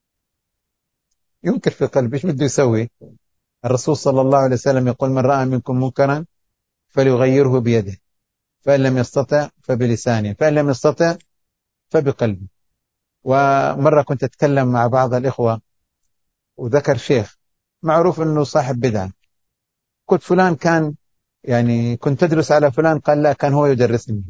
إيش بده يسوي؟ الرسول صلى الله عليه وسلم يقول: من رأى منكم منكرا فليغيره بيده، فإن لم يستطع فبلسانه، فإن لم يستطع فبقلبه. ومرة كنت أتكلم مع بعض الإخوة وذكر شيخ معروف أنه صاحب بدعة، قلت: فلان كان يعني كنت تدرس على فلان؟ قال لا، كان هو يدرسني.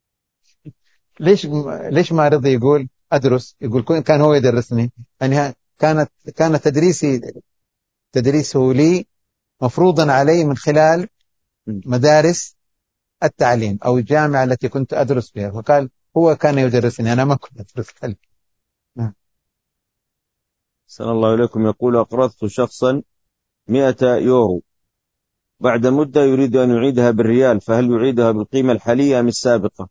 ليش ما رضي يقول أدرس؟ يقول كان هو يدرسني. يعني كان تدريسه لي مفروضا علي من خلال مدارس التعليم أو الجامعة التي كنت أدرس فيها. فقال هو كان يدرسني، أنا ما كنت أدرس. نعم. أحسن الله إليكم. يقول: أقرضت شخصا 100 يورو، بعد مدة يريد أن يعيدها بالريال، فهل يعيدها بالقيمة الحالية أم السابقة؟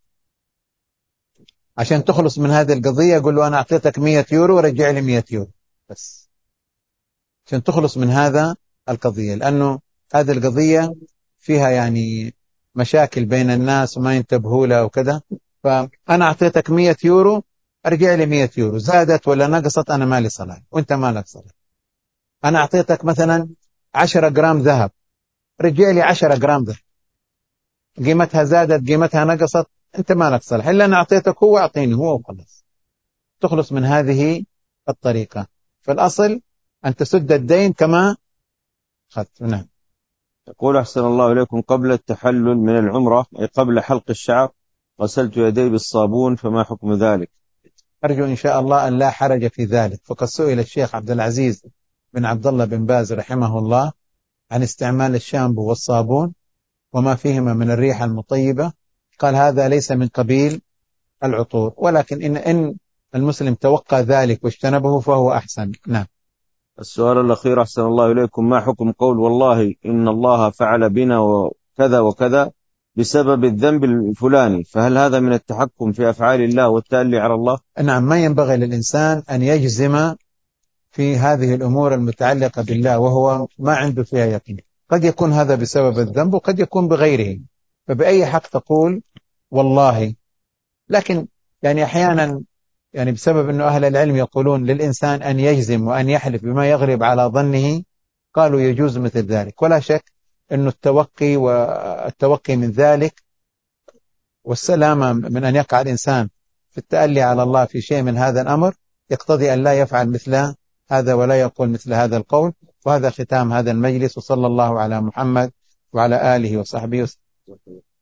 عشان تخلص من هذه القضية قل له أنا أعطيتك 100 يورو ورجع لي 100 يورو بس، عشان تخلص من هذا القضية. لأنه هذه القضية فيها يعني مشاكل بين الناس وما ينتبهوا لها وكذا. فأنا أعطيتك 100 يورو، أرجع لي 100 يورو، زادت ولا نقصت أنا مالي صلاح وأنت مالك صلاح. أنا أعطيتك مثلا 10 جرام ذهب، رجع لي 10 جرام ذهب، قيمتها زادت قيمتها نقصت أنت مالك صلاح، إلا أنا أعطيتك هو، أعطيني هو وخلص. تخلص من هذه الطريقة. فالأصل أن تسد الدين كما أخذت. نعم. يقول: أحسن الله إليكم، قبل التحلل من العمرة أي قبل حلق الشعر غسلت يدي بالصابون، فما حكم ذلك؟ أرجو إن شاء الله أن لا حرج في ذلك. فقد سئل الشيخ عبد العزيز بن عبد الله بن باز رحمه الله عن استعمال الشامبو والصابون وما فيهما من الريحة المطيبة. قال هذا ليس من قبيل العطور، ولكن إن المسلم توقى ذلك واجتنبه فهو أحسن. نعم. السؤال الأخير: أحسن الله إليكم، ما حكم قول والله إن الله فعل بنا وكذا وكذا بسبب الذنب الفلاني، فهل هذا من التحكم في أفعال الله والتألي على الله؟ نعم، ما ينبغي للإنسان أن يجزم في هذه الأمور المتعلقة بالله وهو ما عنده فيها يقين. قد يكون هذا بسبب الذنب وقد يكون بغيره، فبأي حق تقول والله؟ لكن يعني أحيانا يعني بسبب أنه أهل العلم يقولون للإنسان أن يجزم وأن يحلف بما يغلب على ظنه، قالوا يجوز مثل ذلك. ولا شك أنه التوقي من ذلك والسلامة من أن يقع الإنسان في التألي على الله في شيء من هذا الأمر يقتضي أن لا يفعل مثل هذا ولا يقول مثل هذا القول. وهذا ختام هذا المجلس، وصلى الله على محمد وعلى آله وصحبه وسلم.